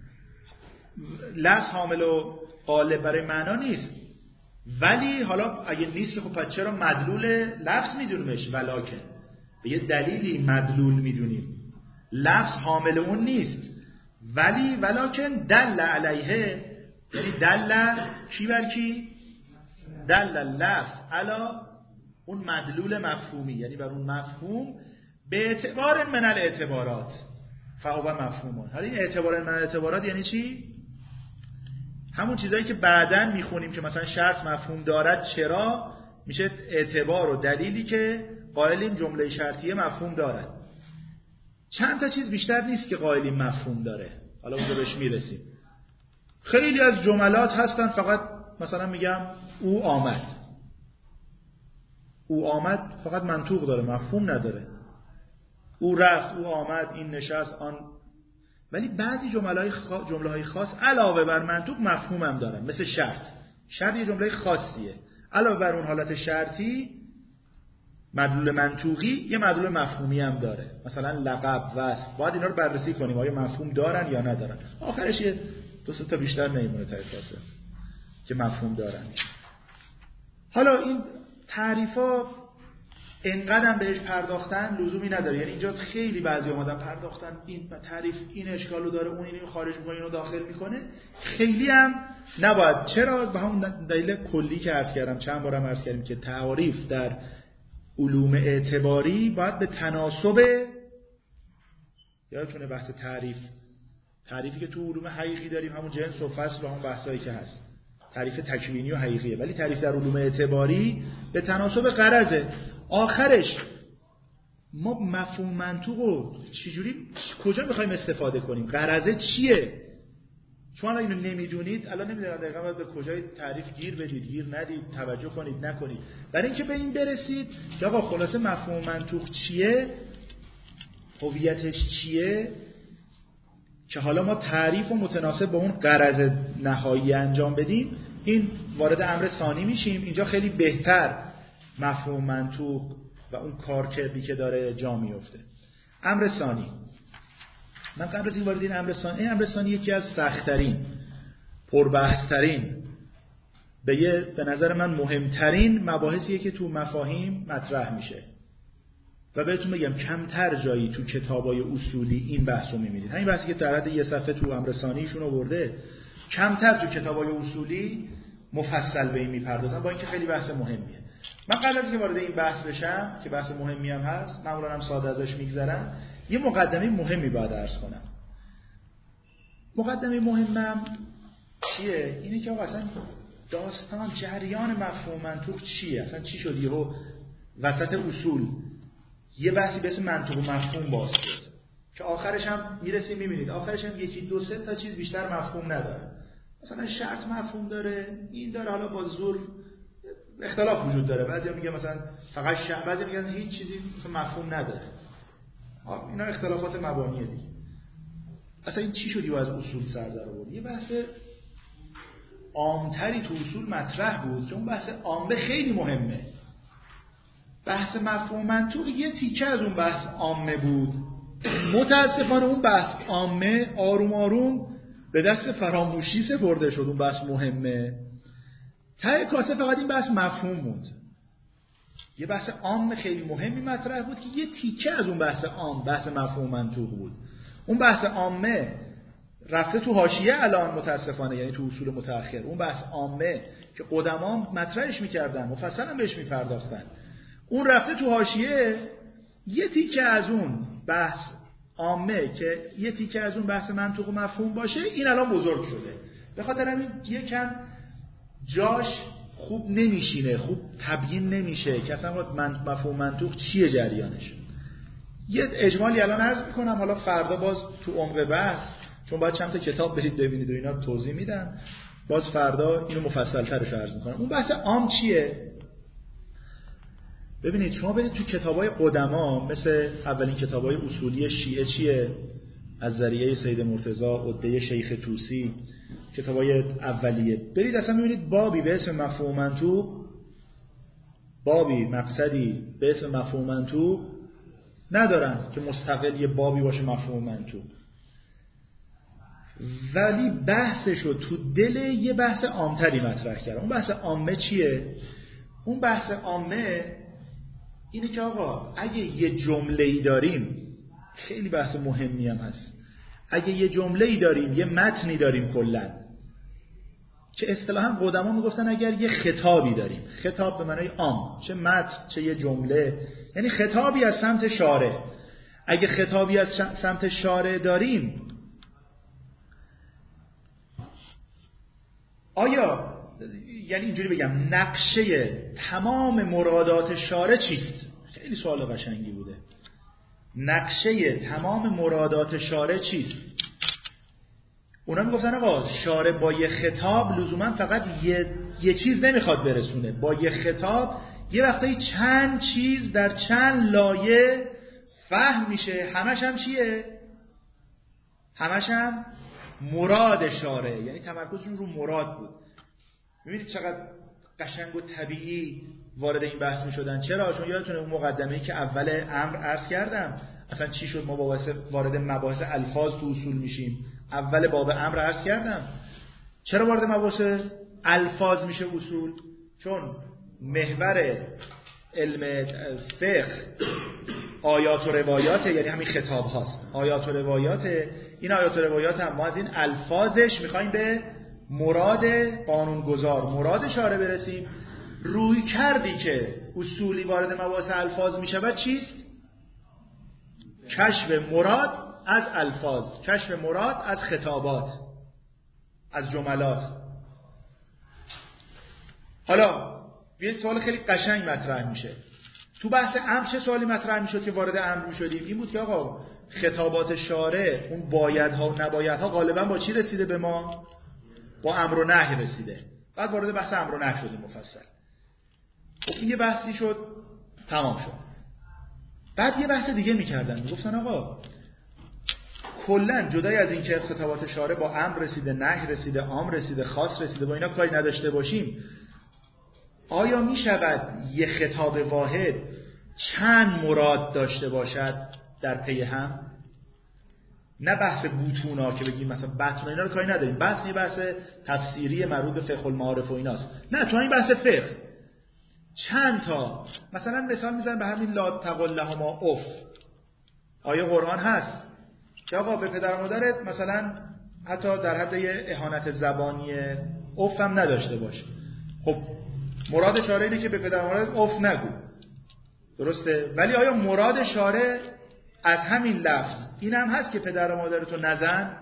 لفظ حامل و غالب برای معنا نیست، ولی حالا اگه نیست که خب پس چرا مدلول لفظ میدونیمش؟ ولکن به یه دلیلی مدلول میدونیم. لفظ حامل اون نیست، ولی ولکن دل علیه، یعنی دل کی بر کی؟ دل لفظ علا اون مدلول مفهومی، یعنی بر اون مفهوم به اعتبار من الاعتبارات فهو مفهومون. حالا این اعتبار من الاعتبارات یعنی چی؟ همون چیزایی که بعداً میخونیم که مثلا شرط مفهوم دارد چرا میشه اعتبار و دلیلی که قائلیم جمله شرطیه مفهوم دارد. چند تا چیز بیشتر نیست که قائلیم مفهوم داره. حالا اونجا بهش میرسیم. خیلی از جملات هستن فقط مثلا میگم او آمد. او آمد فقط منطوق داره، مفهوم نداره. او رفت، او آمد، این نشست، آن. ولی بعضی جمله های خاص علاوه بر منطوق مفهوم هم دارن، مثل شرط. شرط یه جمله خاصیه، علاوه بر اون حالت شرطی مدلول منطوقی یه مدلول مفهومی هم داره. مثلا لقب، وصف، باید اینا رو بررسی کنیم آیا مفهوم دارن یا ندارن. آخرش یه دو سه تا بیشتر نمیمونه ته کاسه که مفهوم دارن. حالا این تعریفا اینقدر بهش پرداختن لزومی نداره. یعنی اینجا خیلی بعضی اومدن پرداختن این تعریف این اشکالو داره، اون اینو خارج میکنه، اینو داخل میکنه. خیلی هم نباید. چرا؟ به همون دلیل کلی که عرض کردم، چند بارم عرض کردیم که تعریف در علوم اعتباری باید به تناسب، یادتونه بحث تعریفی که تو علوم حقیقی داریم همون جنس و فصل و همون بحثایی که هست، تعریف تکوینی و حقیقیه، ولی تعریف در علوم اعتباری به تناسب غرضه. آخرش ما مفهوم منطوقو چجوری کجا میخوایم استفاده کنیم؟ غرضه چیه؟ چون الان اینو نمیدونید، الان نمیدونید دقیقاً باید به کجای تعریف گیر بدید، گیر ندید، توجه کنید نکنید. برای اینکه به این برسید که آقا خلاصه مفهوم منطوق چیه، هویتش چیه، که حالا ما تعریف و متناسب با اون غرض نهایی انجام بدیم، این وارد امر ثانی میشیم. اینجا خیلی بهتر مفهوم منطوق و اون کارکردی که داره جا میفته. امر ثانی، من قبل از این وارد این امر ثانی یکی از سخت‌ترین، پربحث‌ترین، به نظر من مهمترین مباحثیه که تو مفاهیم مطرح میشه و بهتون بگم کمتر جایی تو کتابای اصولی این بحث رو می‌بینید. همین بحثی که در حد یه صفحه تو امر ثانیشون آورده، کمتر تو کتابای اصولی مفصل به این میپردازن، با اینکه خیلی بحث مهمیه. من قبل از اینکه وارد این بحث بشم که بحث مهمی هم هست، معمولا هم ساده ازش میگذرم، یه مقدمه مهمی باید عرض کنم. مقدمه مهمم چیه؟ اینه که اصلا داستان جریان مفهوم منطوق چیه؟ اصلا چی شد یهو وسط اصول یه بحثی به اسم منطوق و مفهوم باز شد که آخرش هم میرسیم میبینید آخرش هم یکی دو سه تا چیز بیشتر مفهوم نداره. مثلا شرط مفهوم داره، این داره، حالا با زور اختلاف وجود داره. بعضیا میگن مثلا فقط شرط، بعضیا میگن هیچ چیزی مثلا مفهوم نداره. اینا اختلافات مبانیه دیگه. اصلا این چی شدی و از اصول سر در آورد؟ یه بحث عامتری تو اصول مطرح بود که اون بحث عامه خیلی مهمه. بحث مفهوم منطوق یه تیکه از اون بحث عامه بود. متاسفانه اون بحث عامه آروم آروم به دست فراموشی سپرده شد. اون بحث مهمه، ته کاسه فقط این بحث مفهوم موند. یه بحث عام خیلی مهمی مطرح بود که یه تیکه از اون بحث عام بحث مفهوم منطوق بود. اون بحث عامه رفته تو حاشیه الان متاسفانه، یعنی تو اصول متأخر. اون بحث عامه که قدما مطرحش می‌کردن، مفصلا بهش می‌پرداختن، اون رفته تو حاشیه. یه تیکه از اون بحث عامه که یه تیکه از اون بحث منطوق و مفهوم باشه، این الان بزرگ شده. به خاطر همین یکم جاش خوب نمیشینه، خوب تبیین نمیشه که اصلا مفهوم منطوق چیه، جریانش. یه اجمالی الان عرض میکنم، حالا فردا باز تو عمق بحث، چون باید چند تا کتاب برید ببینید و اینا توضیح میدم، باز فردا اینو مفصل‌ترش عرض میکنم. اون بحث عام چیه؟ ببینید شما برید تو کتابای قدما، مثل اولین کتابای اصولی شیعه چیه؟ از ذریعه سید مرتضی، عده شیخ طوسی، کتابای اولیه، برید اصلا میبینید بابی به اسم مفهوم منطوق، بابی مقصدی به اسم مفهوم منطوق ندارن که مستقل یه بابی باشه مفهوم منطوق، ولی بحثشو تو دل یه بحث عامتری مطرح کردن. اون بحث عامه چیه؟ اون بحث عامه اینه که آقا اگه یه جمله‌ای داریم، خیلی بحث مهمی هم هست، اگه یه جمله‌ای داریم، یه متنی داریم کلاً، که اصطلاحاً قدما میگفتن اگر یه خطابی داریم، خطاب به معنای عام، چه متن چه یه جمله، یعنی خطابی از سمت شارع، اگه خطابی از سمت شارع داریم، آیا یعنی اینجوری بگم نقشه تمام مرادات شارع چیست؟ خیلی سوال قشنگی بوده. نقشه تمام مرادات شارع چیست؟ اونا میگفتن آقا شارع با یه خطاب لزوما فقط یه چیز نمیخواد برسونه، با یه خطاب یه وقتایی چند چیز در چند لایه فهم میشه، همش هم چیه؟ همش هم مراد شارع، یعنی تمرکزشون رو مراد بود. میبینید چقدر قشنگ و طبیعی وارد این بحث میشدن. چرا؟ چون یادتونه اون مقدمه‌ای که اول امر عرض کردم اصلا چی شد ما وارد مباحث الفاظ تو اصول میشیم. اول باب امر عرض کردم چرا وارد مباحث الفاظ میشه اصول؟ چون محور علم فقه آیات و روایات، یعنی همین خطاب هاست، آیات و روایات. این آیات و روایات هم ما از این الفاظش میخوایم به مراد قانونگذار، مراد شارع برسیم. روی کردی که اصولی وارد مباحث الفاظ میشود چیست؟ کشف مراد از الفاظ، کشف مراد از خطابات، از جملات. حالا یه سوال خیلی قشنگ مطرح میشه. تو بحث امر چه سوالی مطرح میشد که وارد امر میشدیم؟ این بود که آقا خطابات شارع، اون بایدها و نبایدها غالبا با چی رسیده به ما؟ با امر و نهی رسیده. بعد وارد بحث امر و نهی شدیم مفصل. خب این یه بحثی شد، تمام شد. بعد یه بحث دیگه میکردن، میگفتن آقا کلا جدای از این که خطابات شارع با امر رسیده، نهی رسیده، عام رسیده، خاص رسیده، با اینا کاری نداشته باشیم، آیا میشود یه خطاب واحد چند مراد داشته باشد در پی هم؟ نه بحث بوتونا که بگیم مثلا بطن اینا رو کاری نداریم، بطن بحث تفسیری مربوط به فقه المعارف و ایناست. نه، تو این بحث فقه چند تا مثلا مثال میزنن به همین لا تقل لهما اف. آیه قرآن هست که آقا به پدر و مادرت مثلا حتی در حد اهانت زبانی اف هم نداشته باش. خب مراد شارع اینه که به پدر و مادرت اف نگو، درسته؟ ولی آیا مراد شارع از همین لفظ این هم هست که پدر و مادرتو نزن؟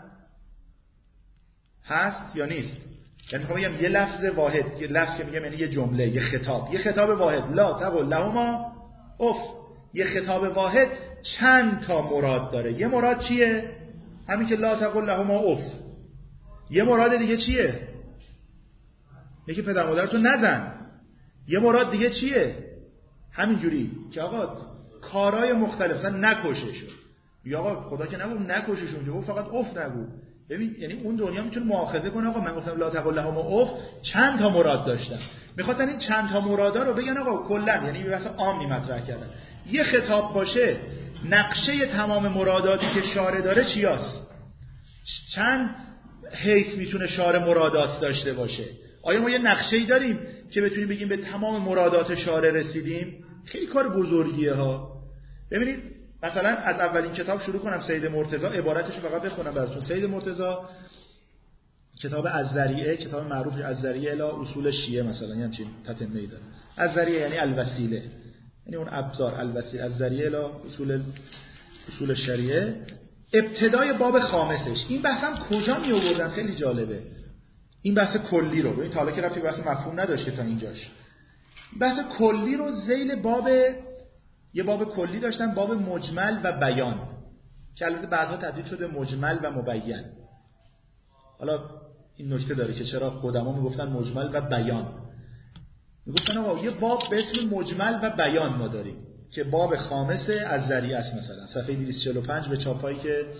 هست یا نیست؟ یعنی میخوام بگم یه لفظ واحد، یه لفظ که میگم یعنی یه جمله، یه خطاب واحد، لا تقل لهما اف، یه خطاب واحد چند تا مراد داره. یه مراد چیه؟ همین که لا تقل لهما اف. یه مراد دیگه چیه؟ میگه پدر مادرتو نزن. یه مراد دیگه چیه؟ همینجوری که آقا کارهای مختلف، مثلا نکششون. یا آقا خدا که نگو نکششون، جو فقط اف نگو. ببین یعنی اون دنیا میتونه مؤاخذه کنه آقا من گفتم لا تقل لهما اف، چند تا مراد داشتم. میخواستن این چند تا مرادا رو بگن آقا کلا، یعنی به واسه عامی مطرح کردن. یه خطاب باشه نقشه تمام مراداتی که شارع داره چیاست؟ چند حیث میتونه شارع مرادات داشته باشه؟ آیا ما یه نقشه‌ای داریم که بتونیم بگیم به تمام مرادات شارع رسیدیم؟ خیلی کار بزرگیه ها. ببینید مثلا از اولین کتاب شروع کنم، سید مرتضی، عبارتش رو فقط بخونم براتون. سید مرتضی کتاب الذریعه، کتاب معروف الذریعه الی اصول شیعه مثلا، همچین تتمه‌ای داره. الذریعه یعنی الوسیله، یعنی اون ابزار، الوسیله، الذریعه الی اصول شریعه. ابتدای باب خامسش این بحث هم کجا می آوردن؟ خیلی جالبه. این بحث کلی رو ببین، تا حالا که رفتی بحث مفهوم نداشته تا اینجاش. بحث کلی رو ذیل باب، یه باب کلی داشتن، باب مجمل و بیان، که البته بعدها تبدیل شده مجمل و مبین. حالا این نکته داره که چرا قدما میگفتن مجمل و بیان. میگفتن آقا یه باب به اسم مجمل و بیان ما داریم که باب خامسه از ذریعه است، مثلا صفحه 245 به چاپایی که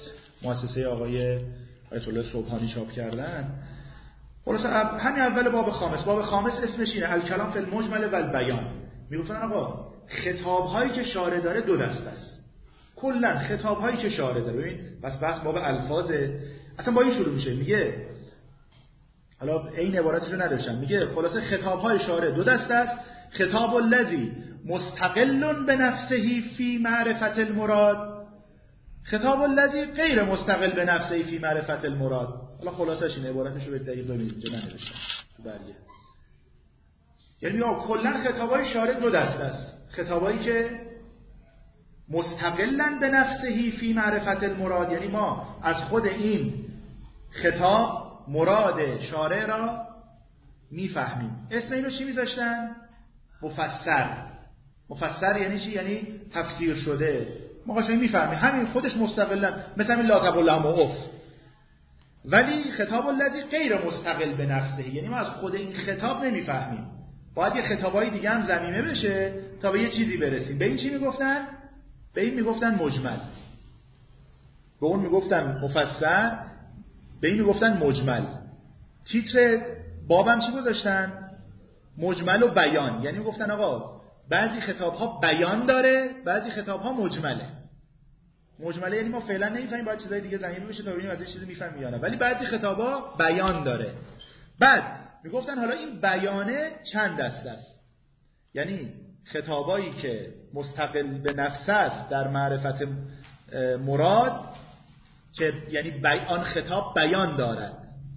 مؤسسه آقای آیت الله سبحانی چاپ کردن. خلاص همین اول باب خامس اسمش اینه الکلام فی المجمل و البیان. میگفتن آقا خطاب‌هایی که شارع داره دو دسته است. کلا خطاب‌هایی که شارع داره، ببین بس بحث باب الفاظه، اصلا با این شروع میشه. میگه حالا این عبارتش رو نداشتم، میگه خلاصه خطاب‌های شارع دو دسته است. خطاب الذی مستقل بنفسه فی معرفت المراد، خطاب الذی غیر مستقل بنفسه فی معرفت المراد. حالا خلاصش این عبارتش رو به دقیق ببینید، اینجا ننوشتم تو برگه. یعنی کلا خطاب‌های شارع دو دسته است. خطابایی که مستقلن به نفسه فی معرفت المراد، یعنی ما از خود این خطاب مراد شارع را میفهمیم. اسم اینو چی میذاشتن؟ مفسر یعنی چی؟ یعنی تفسیر شده. ما قشنگ میفهمیم همین خودش مستقلن، مثل همین لا تقل لهم اف. ولی خطاب الذی غیر مستقل به نفسه، یعنی ما از خود این خطاب نمیفهمیم، باید یه خطابای دیگه هم ضمیمه بشه تا به یه چیزی برسیم. به این چی میگفتن؟ به این میگفتن مجمل، به اون میگفتن مفسر، به این میگفتن مجمل. تیتر بابم چی گذاشتن؟ مجمل و بیان. یعنی میگفتن آقا بعضی خطاب‌ها بیان داره، بعضی خطاب‌ها مجمله. مجمله یعنی ما فعلا نمیفهمیم، باید چیزای دیگه ضمیمه بشه تا ببینیم از این چیزی میفهمیم یا نه، ولی بعضی خطاب‌ها بیان داره. بعد میگفتن حالا این بیانه چند دسته است، یعنی خطابایی که مستقل به نفس است در معرفت مراد، که یعنی آن خطاب بیان دارد.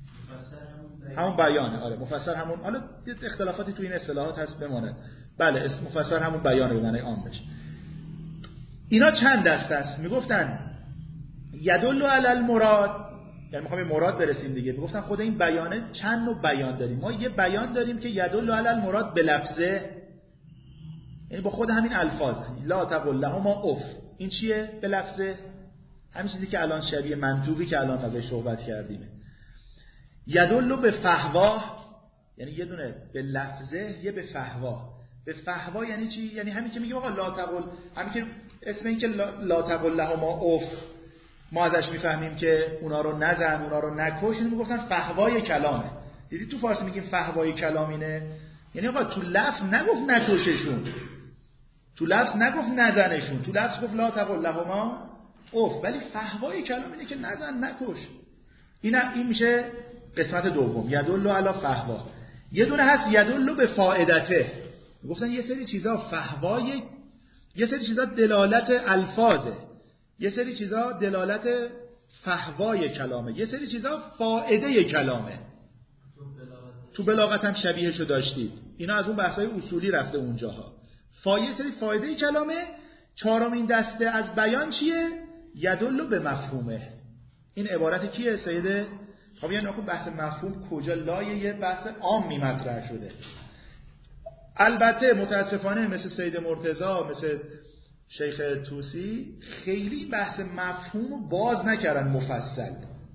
همون بیانه، آره مفسر همون، حالا اختلافاتی تو این اصطلاحات هست بماند. بله اسم مفسر همون بیانه به معنی عام بشه. اینا چند دسته است؟ میگفتن یدل علی المراد، یعنی میخوام به مراد برسیم دیگه. میگفتن خود این بیانه چند نوع بیان داریم. ما یه بیان داریم که یدل علی المراد به لفظه، یعنی با خود همین الفاظ لا تقل لهما اف. این چیه به لفظه؟ همین چیزی که الان شبیه منطوقی که الان ازش صحبت کردیمه. یدل به فحوا، یعنی یه دونه به لفظه، یه به فحوا. به فحوا یعنی چی؟ یعنی همین که میگیم آقا لا تقل، همین که اسم این که لا تقل لهما اف ما ازش میفهمیم که اونا رو نزن، اونا رو نکش. اینو میگفتن فحوای کلامه. دیدی تو فارسی میگیم فحوای کلام اینه، یعنی آقا تو لفظ نگفت نکششون، تو لفظ نگفت نزنشون، تو لفظ گفت لا تقل لهما اف، ولی فحوای کلام اینه که نزن نکش. این میشه قسمت دوم، یدل علی فحوا. یه دونه هست یدل به فائدته. گفتن یه سری چیزا فحوای، یه سری چیزا دلالت الفاظه، یه سری چیزا دلالت فحوای کلامه، یه سری چیزا فائده کلامه. تو بلاغت هم شبیهشو داشتید. اینا از اون بحثای اصولی رفته اونجاها. یه سری فایده کلامه. چهارمین دسته از بیان چیه؟ یدل به مفهومه. این عبارت کیه سیده؟ خب یعنی بحث مفهوم کجا لایه یه بحث عامی مطرح شده. البته متاسفانه مثل سید مرتضی، مثل شیخ طوسی خیلی بحث مفهوم باز نکردن مفصل.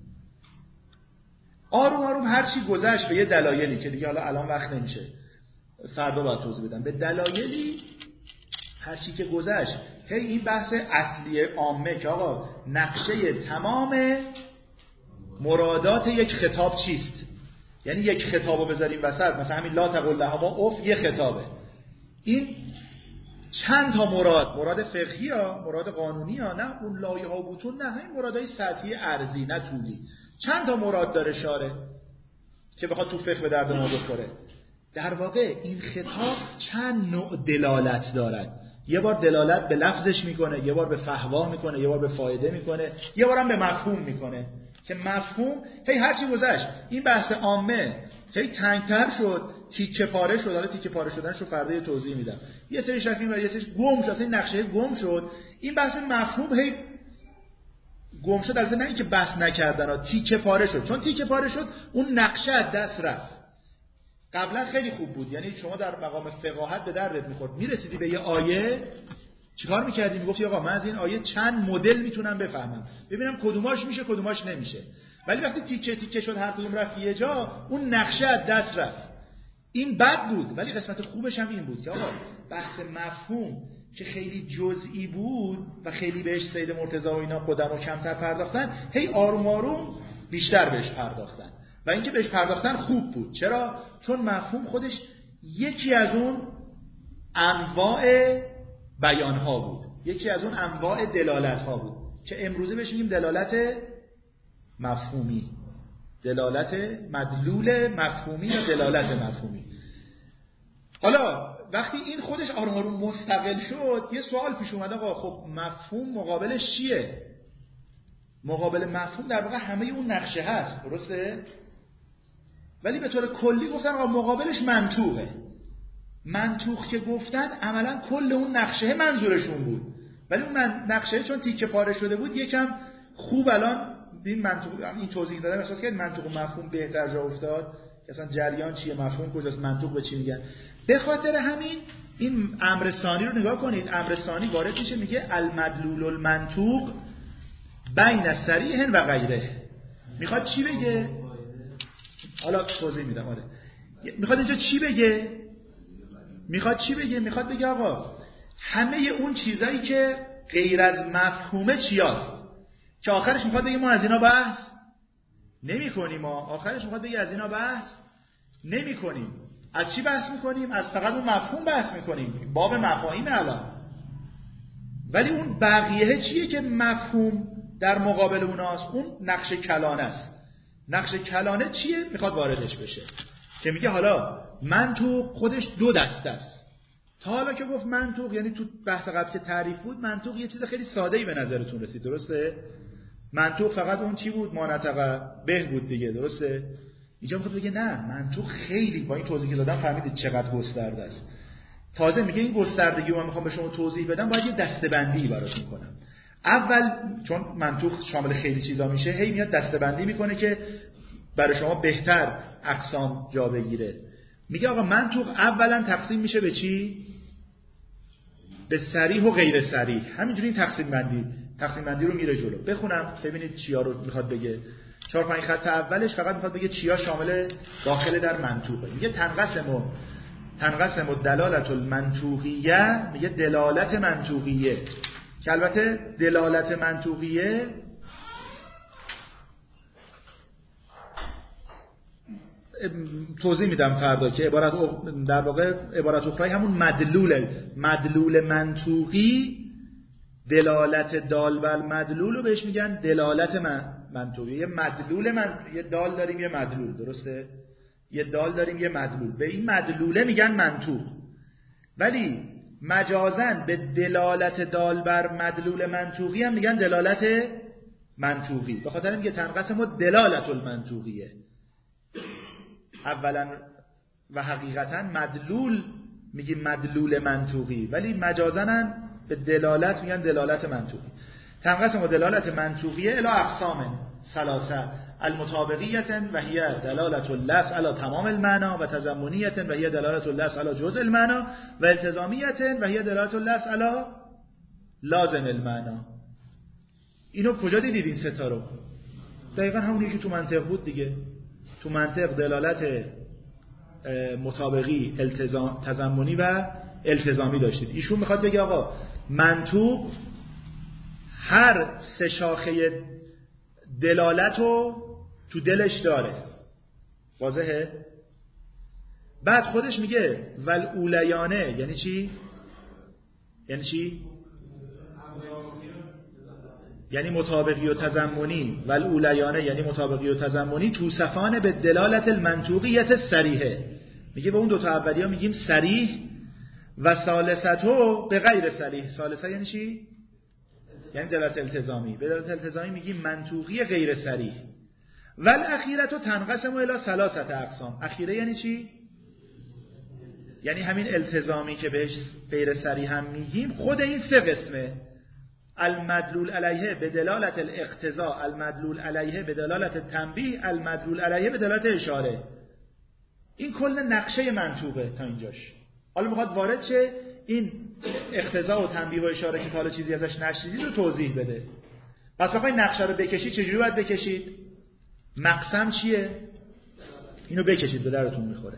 آروم آروم هرچی گذشت به یه دلایلی که دیگه حالا الان وقت نمیشه، فردا باید توضیح بدم، به دلایلی هرچی که گذشت هی این بحث اصلی عامه که آقا نقشه تمام مرادات یک خطاب چیست، یعنی یک خطابو بذاریم وسط، مثلا همین لا تقل لهما اف یه خطابه، این چند تا مراد فقهی ها، مراد قانونی ها، نه اون لایه ها و بطون، نه همین مرادهای سطحی ارضی نه طولی، چند تا مراد داره شارع که بخواد تو فقه به درد ما بخوره. در واقع این خطاب چند نوع دلالت دارد. یه بار دلالت به لفظش میکنه، یه بار به فحوا میکنه، یه بار به فایده میکنه، یه بار هم به مفهوم میکنه که مفهوم هی هرچی گذشت این بحث عامه هی تنگتر شد، تیکه پاره شد. حالا تیکه پاره شدنش رو فردا توضیح میدم. یه سری شکلی و یه سری گم شد، این نقشه گم شد. این بحث مفهوم هی گم شد، البته نه اینکه بحث نکردن، تیکه پاره شد. چون تیکه پاره شد اون نقشه از دست رفت. قبلا خیلی خوب بود، یعنی شما در مقام فقاهت به دردت میخورد، میرسیدی به یه آیه چیکار میکردی؟ میگفتی آقا من از این آیه چند مدل میتونم بفهمم، ببینم کدوماش میشه کدوماش نمیشه. ولی وقتی تیکه تیکه شد هر کدوم رفت یه جا، اون نقشه از دست رفت. این بد بود، ولی قسمت خوبش هم این بود که آقا بحث مفهوم که خیلی جزئی بود و خیلی بهش سید مرتضی و اینا قدما کمتر پرداختن، هی آروم آروم بیشتر بهش پرداختن و اینکه بهش پرداختن خوب بود. چرا؟ چون مفهوم خودش یکی از اون انواع بیان ها بود، یکی از اون انواع دلالت ها بود که امروزه بهش میگیم دلالت مفهومی، دلالت مدلول مفهومی یا دلالت مفهومی. حالا وقتی این خودش آروم آروم مستقل شد، یه سوال پیش اومد آقا خب مفهوم مقابلش چیه؟ مقابل مفهوم در واقع همه اون نقشه هست، درسته؟ ولی به طور کلی گفتن آقا مقابلش منطوقه. منطوق که گفتن عملا کل اون نقشه منظورشون بود، ولی اون نقشه چون تیکه پاره شده بود یکم خوب الان این منطوق، این توضیح دادم احساس کرد منطوق و مفهوم بهتر جا افتاد که اصلا جریان چیه، مفهوم کجاست، منطوق به چی میگن. به خاطر همین این امر ثانی رو نگاه کنید. امر ثانی وارد میشه میگه المدلول المنطوق بین صریح و غیره. میخواد چی بگه؟ حالا توضیح میدم. آره میخواد اینجا چی بگه؟ میخواد بگه آقا همه اون چیزایی که غیر از مفهومه چیاست که آخرش میخواد بگه ما از اینا بحث نمی کنیم. آخرش میخواد بگه از اینا بحث نمی کنیم. از چی بحث میکنیم؟ از فقط اون مفهوم بحث میکنیم، باب مفاهیم الان. ولی اون بقیه چیه که مفهوم در مقابل اوناست؟ اون نقش کلانه است. نقش کلانه چیه؟ میخواد واردش بشه که میگه حالا منطوق خودش دو دسته است. تا حالا که گفت منطوق یعنی تو بحث قبل که تعریف بود منطوق یه چیز خیلی ساده‌ای به نظرتون رسید، درسته؟ منطوق فقط اون چی بود؟ مانطق به بود دیگه، درسته؟ اینجا میخواد بگه نه، منطوق خیلی با این توضیحی که دادم فهمیدید چقدر گسترده است. تازه میگه این گستردگی رو من میخوام به شما توضیح بدم، باید یه دسته‌بندی براتون کنم. اول چون منطوق شامل خیلی چیزا میشه، هی میاد دسته‌بندی میکنه که برای شما بهتر اقسام جا بگیره. میگه آقا منطوق اولا تقسیم میشه به چی؟ به صریح و غیر صریح. همینجوری این تقسیم بندی رو میره جلو. بخونم ببینید چیا رو میخواد بگه. 4-5 خط اولش فقط میخواد بگه چیا شامل داخل در منطوقه. میگه تنقسم دلالت المنطوقیه، میگه دلالت منطوقیه که البته دلالت منطوقیه توضیح میدم فردا که در واقع عبارت اخرى همون مدلول منطوقی، دلالت دال بر مدلول رو بهش میگن دلالت منطوقی. یه یه دال داریم یه مدلول، درسته؟ یه دال داریم یه مدلول، به این مدلوله میگن منطوق. ولی مجازاً به دلالت دال بر مدلول منطوقی هم میگن دلالت منطوقی. به خاطر اینکه تنقسم دلالت المنطوقیه اولا و حقیقتا مدلول میگیم مدلول منطوقی، ولی مجازاً به دلالت میگن دلالت منطوقی. تنقسم دلالت منطوقیه الی اقسام ثلاثه المطابقیه و هی دلالت اللفظ علی تمام المعنی و تضمنیه و هی دلالت اللفظ علی جزء المعنی و التزامیه و هی دلالت اللفظ علی لازم المعنی. اینو کجا دیدید این ستا رو؟ دقیقاً همونی که تو منطق بود دیگه. تو منطق دلالت مطابقی، تضمنی و التزامی داشتید. ایشون میخواد بگه آقا منطوق هر سه شاخه دلالت رو تو دلش داره. واضحه؟ بعد خودش میگه والاولیانه یعنی چی؟ یعنی مطابقی و تضمنی. والاولیانه یعنی مطابقی و تضمنی توصفان به دلالت المنطوقیت صریحه. میگه به اون دوتا اولی‌ها میگیم صریح و ثالثتو به غیر صریح. ثالثه یعنی چی؟ یعنی دلالت التزامی. به دلالت التزامی میگیم منطوقی غیر صریح. والاخیرتو تنقسم الی ثلاثه اقسام. اخیره یعنی چی؟ یعنی همین التزامی که بهش غیر صریح هم میگیم، خود این سه قسمه. المدلول علیه به دلالت الاقتضاء، المدلول علیه به دلالت تنبیه، المدلول علیه به دلالت اشاره. این کل نقشه منطوقه تا اینجاش. حالا میخواد وارد شه این اقتضاء و تنبیه و اشاره که حالا چیزی ازش نشنیدید رو توضیح بده. پس بخواید نقشه رو بکشید چجوری باید بکشید؟ مقسم چیه؟ اینو بکشید به درتون میخوره.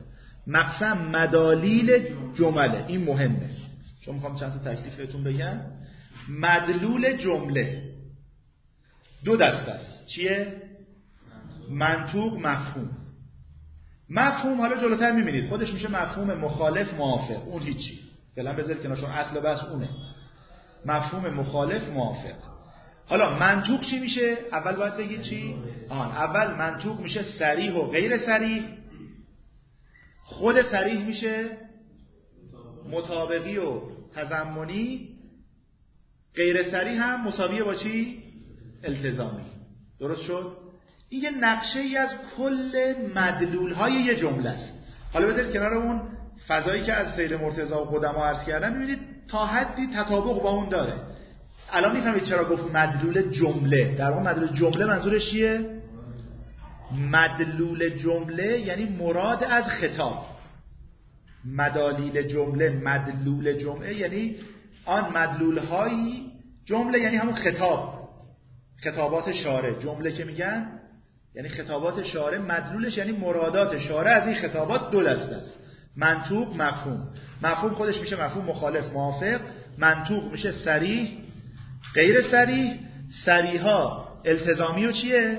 مقسم مدالیل جمله. این مهمه چون میخوام چند تا تکلیف بهتون بگم. مدلول جمله دو دسته است. چیه؟ منطوق، مفهوم. مفهوم حالا جلوتر میبینید خودش میشه مفهوم مخالف موافق، اون هیچی فعلا بذارید کنار چون اصل بحث اونه. مفهوم مخالف موافق. حالا منطوق چی میشه؟ اول باید بگید چی؟ اول منطوق میشه صریح و غیر صریح. خود صریح میشه مطابقی و تضمنی. غیر صریح هم مساویه با چی؟ التزامی. درست شد؟ این یه نقشه ای از کل مدلول های یه جمله است. حالا بذارید کنار اون فضایی که از سید مرتضی و قدما عرض کردم ببینید تا حدی تطابق با اون داره. الان میفهمید چرا گفت مدلول جمله. در واقع مدلول جمله منظورش چیه؟ مدلول جمله یعنی مراد از خطاب. مدالیل جمله، مدلول جمله یعنی آن مدلول هایی. جمله یعنی همون خطاب، خطابات شارع. جمله که میگن یعنی خطابات شارع، مدلولش یعنی مرادات شارع از این خطابات. دو دسته است: منطوق، مفهوم. مفهوم خودش میشه مفهوم مخالف موافق. منطوق میشه صریح، غیر صریح. صریحا التزامی و چیه؟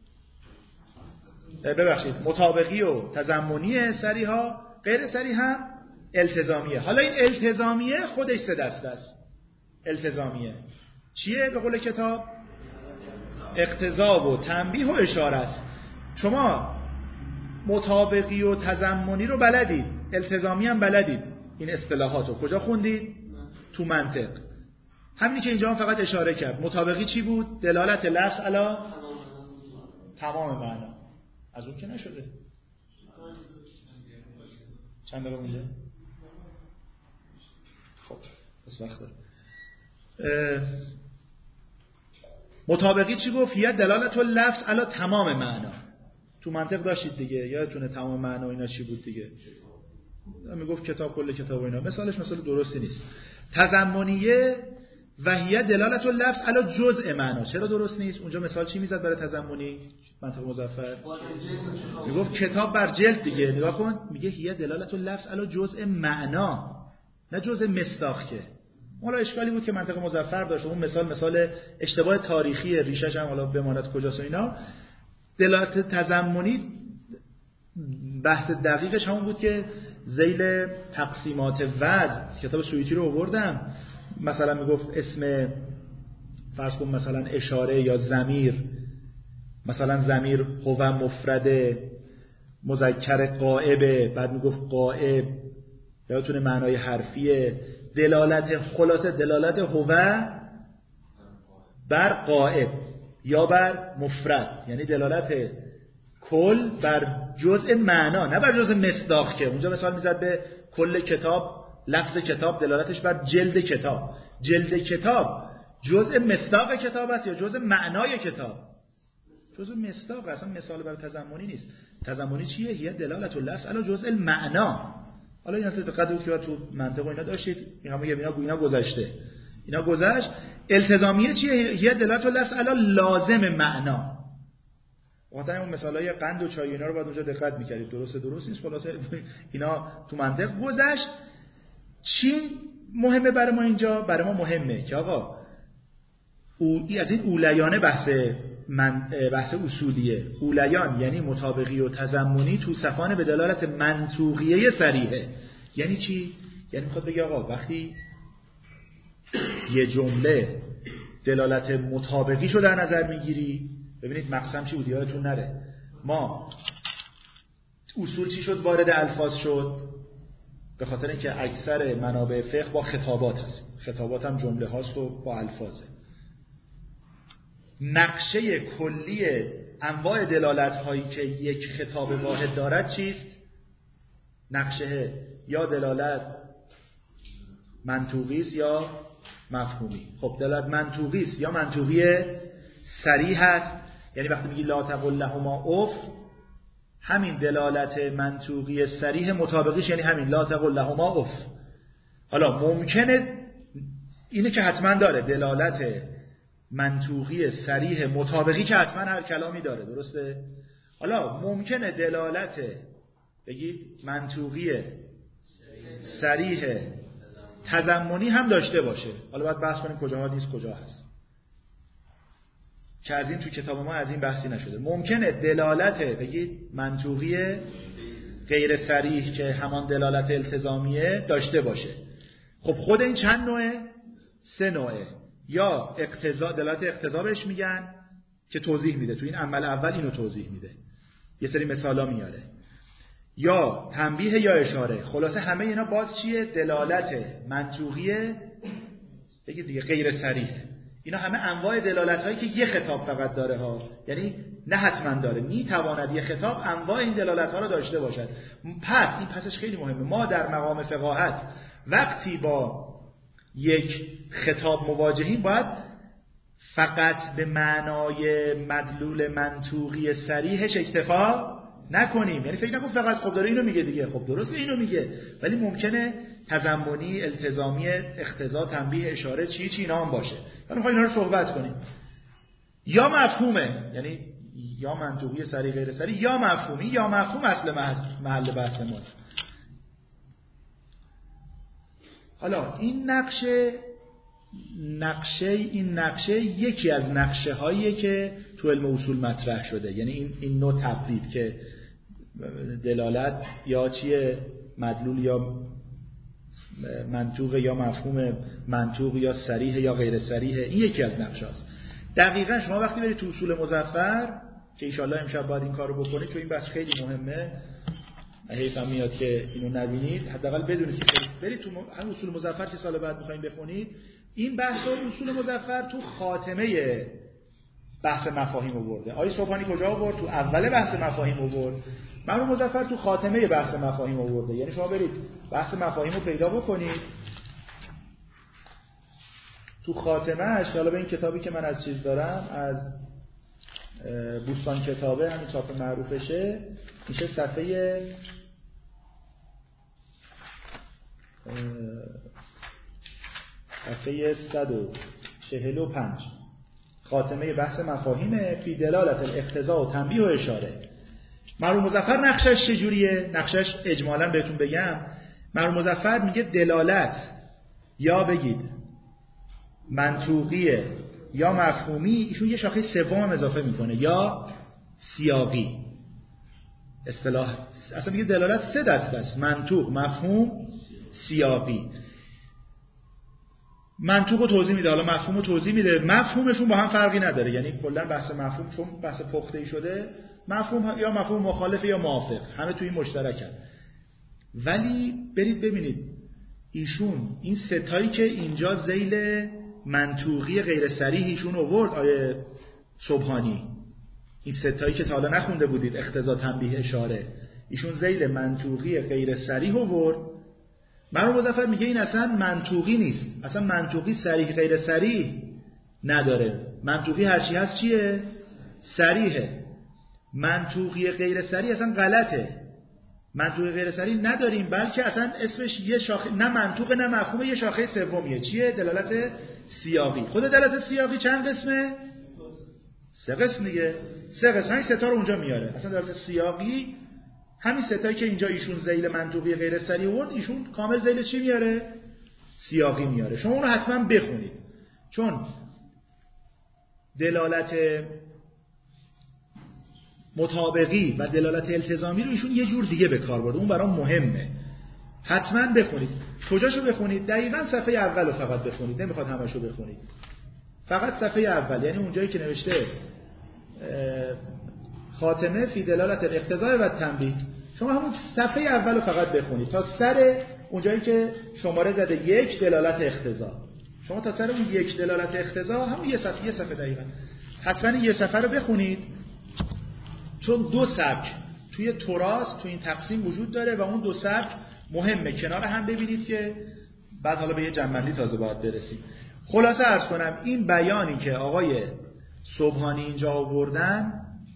ببخشید مطابقی و تضمنیه. صریحا. غیر صریح هم التزامیه. حالا این التزامیه خودش سه دسته است. التزامیه چیه به قول کتاب؟ اقتضا و تنبیه و اشاره است. شما مطابقی و تضمنی رو بلدید، التزامی هم بلدید. این اصطلاحات رو کجا خوندید؟ تو منطق. همینی که اینجا هم فقط اشاره کرد. مطابقی چی بود؟ دلالت لفظ علی تمام معنا. از اون که نشده. چند دقیقه مونده؟ خب بس وقت داره. مطابقی چی گفت؟ یه دلالت لفظ علی تمام معنا. تو منطق داشتید دیگه، یادتونه تمام معنا اینا چی بود دیگه؟ میگفت کتاب کل کتاب و اینا. مثالش مثال درستی نیست. تضمنیه و هی دلالت لفظ علی جزء معنا. چرا درست نیست؟ اونجا مثال چی میزد برای تضمنی؟ منطق مظفر میگفت کتاب بر جلد دیگه. نگاه کن میگه هی دلالت لفظ علی جزء معنا، نه جزء مصداق. که حالا اشکالی بود که منطق مظفر داشت. اون مثال اشتباه تاریخی، ریشش هم حالا بماند کجاست و اینا. دلالت تضمنی بحث دقیقش همون بود که ذیل تقسیمات وضع کتاب سویتی رو آوردم. مثلا میگفت اسم فرض کن مثلا اشاره یا ضمیر، مثلا ضمیر هو مفرد مذکر غائب، بعد میگفت غائب یادتونه معنای حرفیه. دلالت خلاصه دلالت هو بر غائب یا بر مفرد یعنی دلالت کل بر جزء معنا نه بر جزء مصداق. که اونجا مثال میزد به کل کتاب، لفظ کتاب دلالتش بر جلد کتاب. جلد کتاب جزء مصداق کتاب است یا جزء معنای کتاب؟ جزء مصداق. اصلا مثال برای تضمنی نیست. تضمنی چیه؟ هی دلالت اللفظ علی جزء المعنا. حالا این دقت بود که تو منطق و اینا داشتید. اینا گذشته. اینا گذشت. التزامیه چیه؟ هی دلالت اللفظ علی لازم معنا. واقعا اون مثالای قند و چای اینا رو بعد اونجا دقت می‌کردید. درست نیست. خلاصه اینا تو منطق گذشت. چی مهمه برای ما اینجا؟ برای ما مهمه که آقا از این اولیانه بحث اصولیه. اولیان یعنی مطابقی و تضمنی توصفانه به دلالت منطوقیه صریحه. یعنی چی؟ یعنی میخواد بگه آقا وقتی یه جمله دلالت مطابقیشو در نظر میگیری، ببینید مقسم چی بود یادتون نره. ما اصول چی شد وارد الفاظ شد؟ به خاطر اینکه اکثر منابع فقه با خطابات هست. خطابات هم جمله هاست و با الفاظه. نقشه کلی انواع دلالت هایی که یک خطاب واحد دارد چیست؟ نقشه یا دلالت منطوقی است یا مفهومی. خب دلالت منطوقی است یا منطوقی صریح است. یعنی وقتی میگی لا تقل لهما اف، همین دلالت منطوقی صریح مطابقیش یعنی همین لا تقل لهما اف. حالا ممکنه اینه که حتما داره دلالت منطوقی صریح مطابقی که حتما هر کلامی داره، درسته؟ حالا ممکنه دلالت بگید منطوقی صریح تضمنی هم داشته باشه. حالا باید بحث کنیم کجاها نیست کجا هست که از این تو کتاب ما از این بحثی نشده. ممکنه دلالت بگید منطوقی غیر صریح که همان دلالت التزامیه داشته باشه. خب خود این چند نوعه؟ 3 نوعه. یا اقتضا، دلالت اقتضا بهش میگن که توضیح میده، تو این عمل اول اینو توضیح میده، یه سری مثالا میاره. یا تنبیه یا اشاره. خلاصه همه اینا باز چیه؟ دلالت منطوقیه بگید دیگه غیر صریح. اینا همه انواع دلالت هایی که یه خطاب فقط داره ها، یعنی نه حتما داره، میتواند یه خطاب انواع این دلالت ها رو داشته باشد. پس این پسش خیلی مهمه. ما در مقام فقاهت وقتی با یک خطاب مواجهیم باید فقط به معنای مدلول منطوقی صریحش اکتفا نکنیم. یعنی فکر نکن فقط خب داره اینو میگه دیگه، خب درسته اینو میگه، ولی ممکنه تضمنی، التزامی، اقتضا، تنبیه، اشاره، چی اینا هم باشه. حالا میخوایم اینا رو صحبت کنیم. یا مفهومه، یعنی یا منطوقی صریح غیر صریح، یا مفهومی. یا مفهوم اصل محل بحث ماست. حالا این نقشه یکی از نقشه هاییه که تو علم اصول مطرح شده. یعنی این نوع تبدیل که دلالت یا چیه مدلول یا منطوق یا مفهوم منطوق یا صریح یا غیر صریح، این یکی از نقشه هاست. دقیقاً شما وقتی برید تو اصول مظفر که انشالله امشب باید این کارو بکنید چون این بحث خیلی مهمه، حیفم میاد که اینو نبینید، حداقل بدونید که برید تو همون اصول مظفر که سال بعد می‌خواید بخونید. این بحث اصول مظفر تو خاتمه بحث مفاهیم آورده. آقای صبحانی کجا آورد؟ تو اول بحث مفاهیم آورد. مرحوم مظفر تو خاتمه بحث مفاهیم آورده. یعنی شما برید بحث مفاهیم رو پیدا بکنید تو خاتمه‌اش. حالا به این کتابی که من از چیز دارم از بوستان کتابه، همین چاپ معروفشه، میشه صفحه 145 خاتمه بحث مفاهیم فی دلالت الاقتضا و تنبیه و اشاره. مرحوم مظفر نقشش چجوریه؟ نقشش اجمالا بهتون بگم. مرحوم مظفر میگه دلالت یا بگید منطوقیه یا مفهومی، ایشون یه شاخه سوم هم اضافه میکنه، یا سیاقی. اصطلاح اصلا میگه دلالت 3 دسته است: منطوق، مفهوم، سیاقی. منطوق رو توضیح میده، حالا مفهوم رو توضیح میده. مفهومشون با هم فرقی نداره، یعنی کلا بحث مفهوم چون بحث پخته‌ای شده، مفهوم یا مفهوم مخالف یا موافق، همه توی این مشترکن. ولی برید ببینید ایشون این ستایی که اینجا ذیل منطوقی غیر صریح ایشون آورد، آیه صبحانی، این ستایی که تا حالا نخونده بودید، اقتضا، تنبیه، اشاره، ایشون ذیل منطوقی غیر صریح آورد. مرحوم مظفر میگه این اصلا منطوقی نیست، اصلا منطوقی صریح غیر صریح نداره. منطوقی هرچی هست چیه؟ صریحه. منطوقی غیر صریح اصلا غلطه. منطوقی غیر صریح نداریم، بلکه اصلا اسمش یه شاخه، نه منطوق نه مفهوم، یه شاخه سومیه. چیه؟ دلالت سیاقی. خود دلالت سیاقی چند قسمه؟ 3 قسم دیگه. 3 قسم. این 3 تا رو اونجا میاره. اصلا دلالت سیاقی همین 3 تایی که اینجا ایشون ذیل منطوقی غیر صریح آورد، ایشون کامل ذیل چی میاره؟ سیاقی میاره. شما اونو حتما بخونید، چون دلالت مطابقی و دلالت التزامی رو ایشون یه جور دیگه به کار برده، اون برام مهمه، حتما بخونید. کجاشو بخونید؟ دقیقاً صفحه اول رو فقط بخونید، نمیخواد همشو بخونید، فقط صفحه اول، یعنی اونجایی که نوشته خاتمه فی دلالت الاقتضاء و تنبیه، شما همون صفحه اول رو فقط بخونید تا سر اونجایی که شماره زده 1 دلالت اقتضا. شما تا سر اون 1 دلالت اقتضا همون یه صفحه دقیقاً حتما یه صفحه رو بخونید، چون 2 سبک توی تراث توی این تقسیم وجود داره و اون 2 سبک مهمه کنار هم ببینید که بعد حالا به یه جنبندی تازه باید برسیم. خلاصه عرض کنم این بیانی که آقای صبحانی اینجا آوردن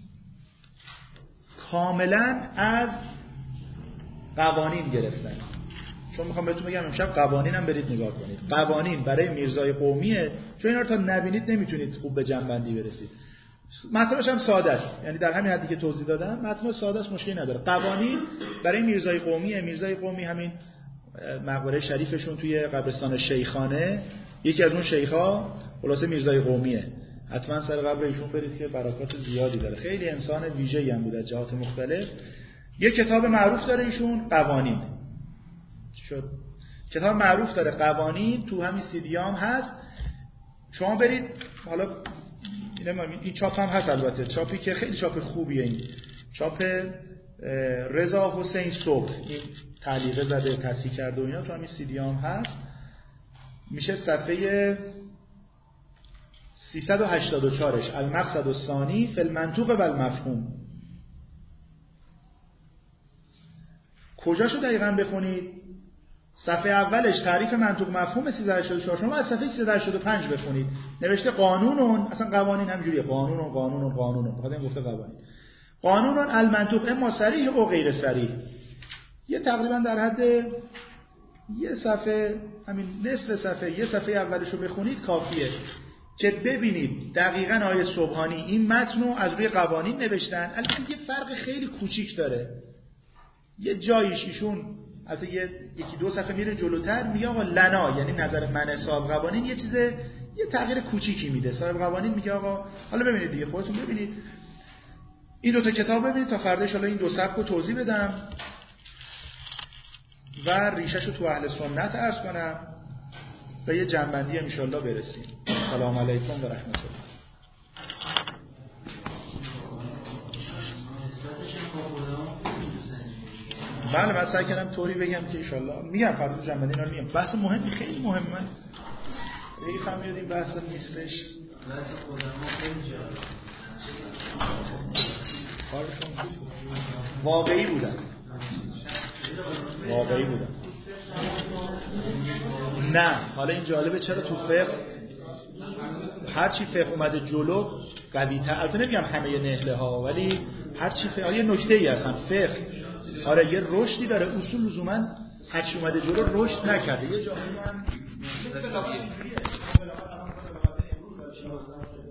کاملا از قوانین گرفتن، چون میخوام بهتون بگم امشب قوانین هم برید نگاه کنید. قوانین برای میرزای قومیه، چون اینا رو تا نبینید نمیتونید خوب به جنبندی برسید. متنش هم ساده است، یعنی در همین حدی که توضیح دادم متن ساده است، مشکلی نداره. قوانین برای میرزای قومیه. میرزای قومی همین مقبره شریفشون توی قبرستان شیخانه، یکی از اون شیخ‌ها خلاصه میرزای قومیه. حتما سر قبر ایشون برید که برکات زیادی داره. خیلی انسان ویژه‌ای هم بود از جهات مختلف. یک کتاب معروف داره ایشون، قوانین. شد کتاب معروف داره قوانین، تو همین سیدیام هست. شما برید، حالا این چاپ هم هست البته، چاپی که خیلی چاپ خوبیه، این چاپ رضا حسین صبح، این تعلیقه زده تصحیح کرده و اینا، تو همین سیدیام هست. میشه صفحه 384ش المقصد الثانی فی المنطوق و المفهوم. کجاشو دقیقاً بخونید؟ صفحه اولش تعریف منطوق مفهوم 384. شما از صفحه 385 بخونید. نوشته قانونون، اصلا قوانین همجوریه، قانونون بخاطر این گفته قوانین. قانونون المنطوق اما صریح و غیر صریح. یه تقریبا در حد یه صفحه، همین نصف صفحه، یه صفحه اولشو بخونید کافیه که ببینید دقیقاً آیه سبحانی این متن رو از روی قوانین نوشتن. البته یه فرق خیلی کوچیک داره. یه جایش ایشون البته یکی دو صفحه میره جلوتر میگه آقا لنا، یعنی نظر من صاحب قوانین یه تغییر کوچیکی میده. صاحب قوانین میگه آقا حالا ببینید دیگه، خودتون ببینید این دو تا کتاب ببینید تا فردا ان شاء الله این دو سبک رو توضیح بدم و ریشه‌ش رو تو اهل سنت عرض کنم و یه جنبندی ان شاء الله برسیم. سلام علیکم و رحمت الله. بله من سعی کردم طوری بگم که ان شاء الله میگم فردا جنبندی اینا رو میگم. بحث مهمی، خیلی مهمه. من حیفم میاد این بحث نیستش. بحث قدما خیلی جالب. واقعی بودن. نه حالا این جالبه چرا تو فقه هرچی فقه اومده جلو قوی‌تر، البته نمیگم همه نهله ها، ولی هرچی فقه یه نکته‌ای هستن فقه آره یه رشدی داره، اصول لزوما هرچی اومده جلو رشد نکرده. یه جایی هم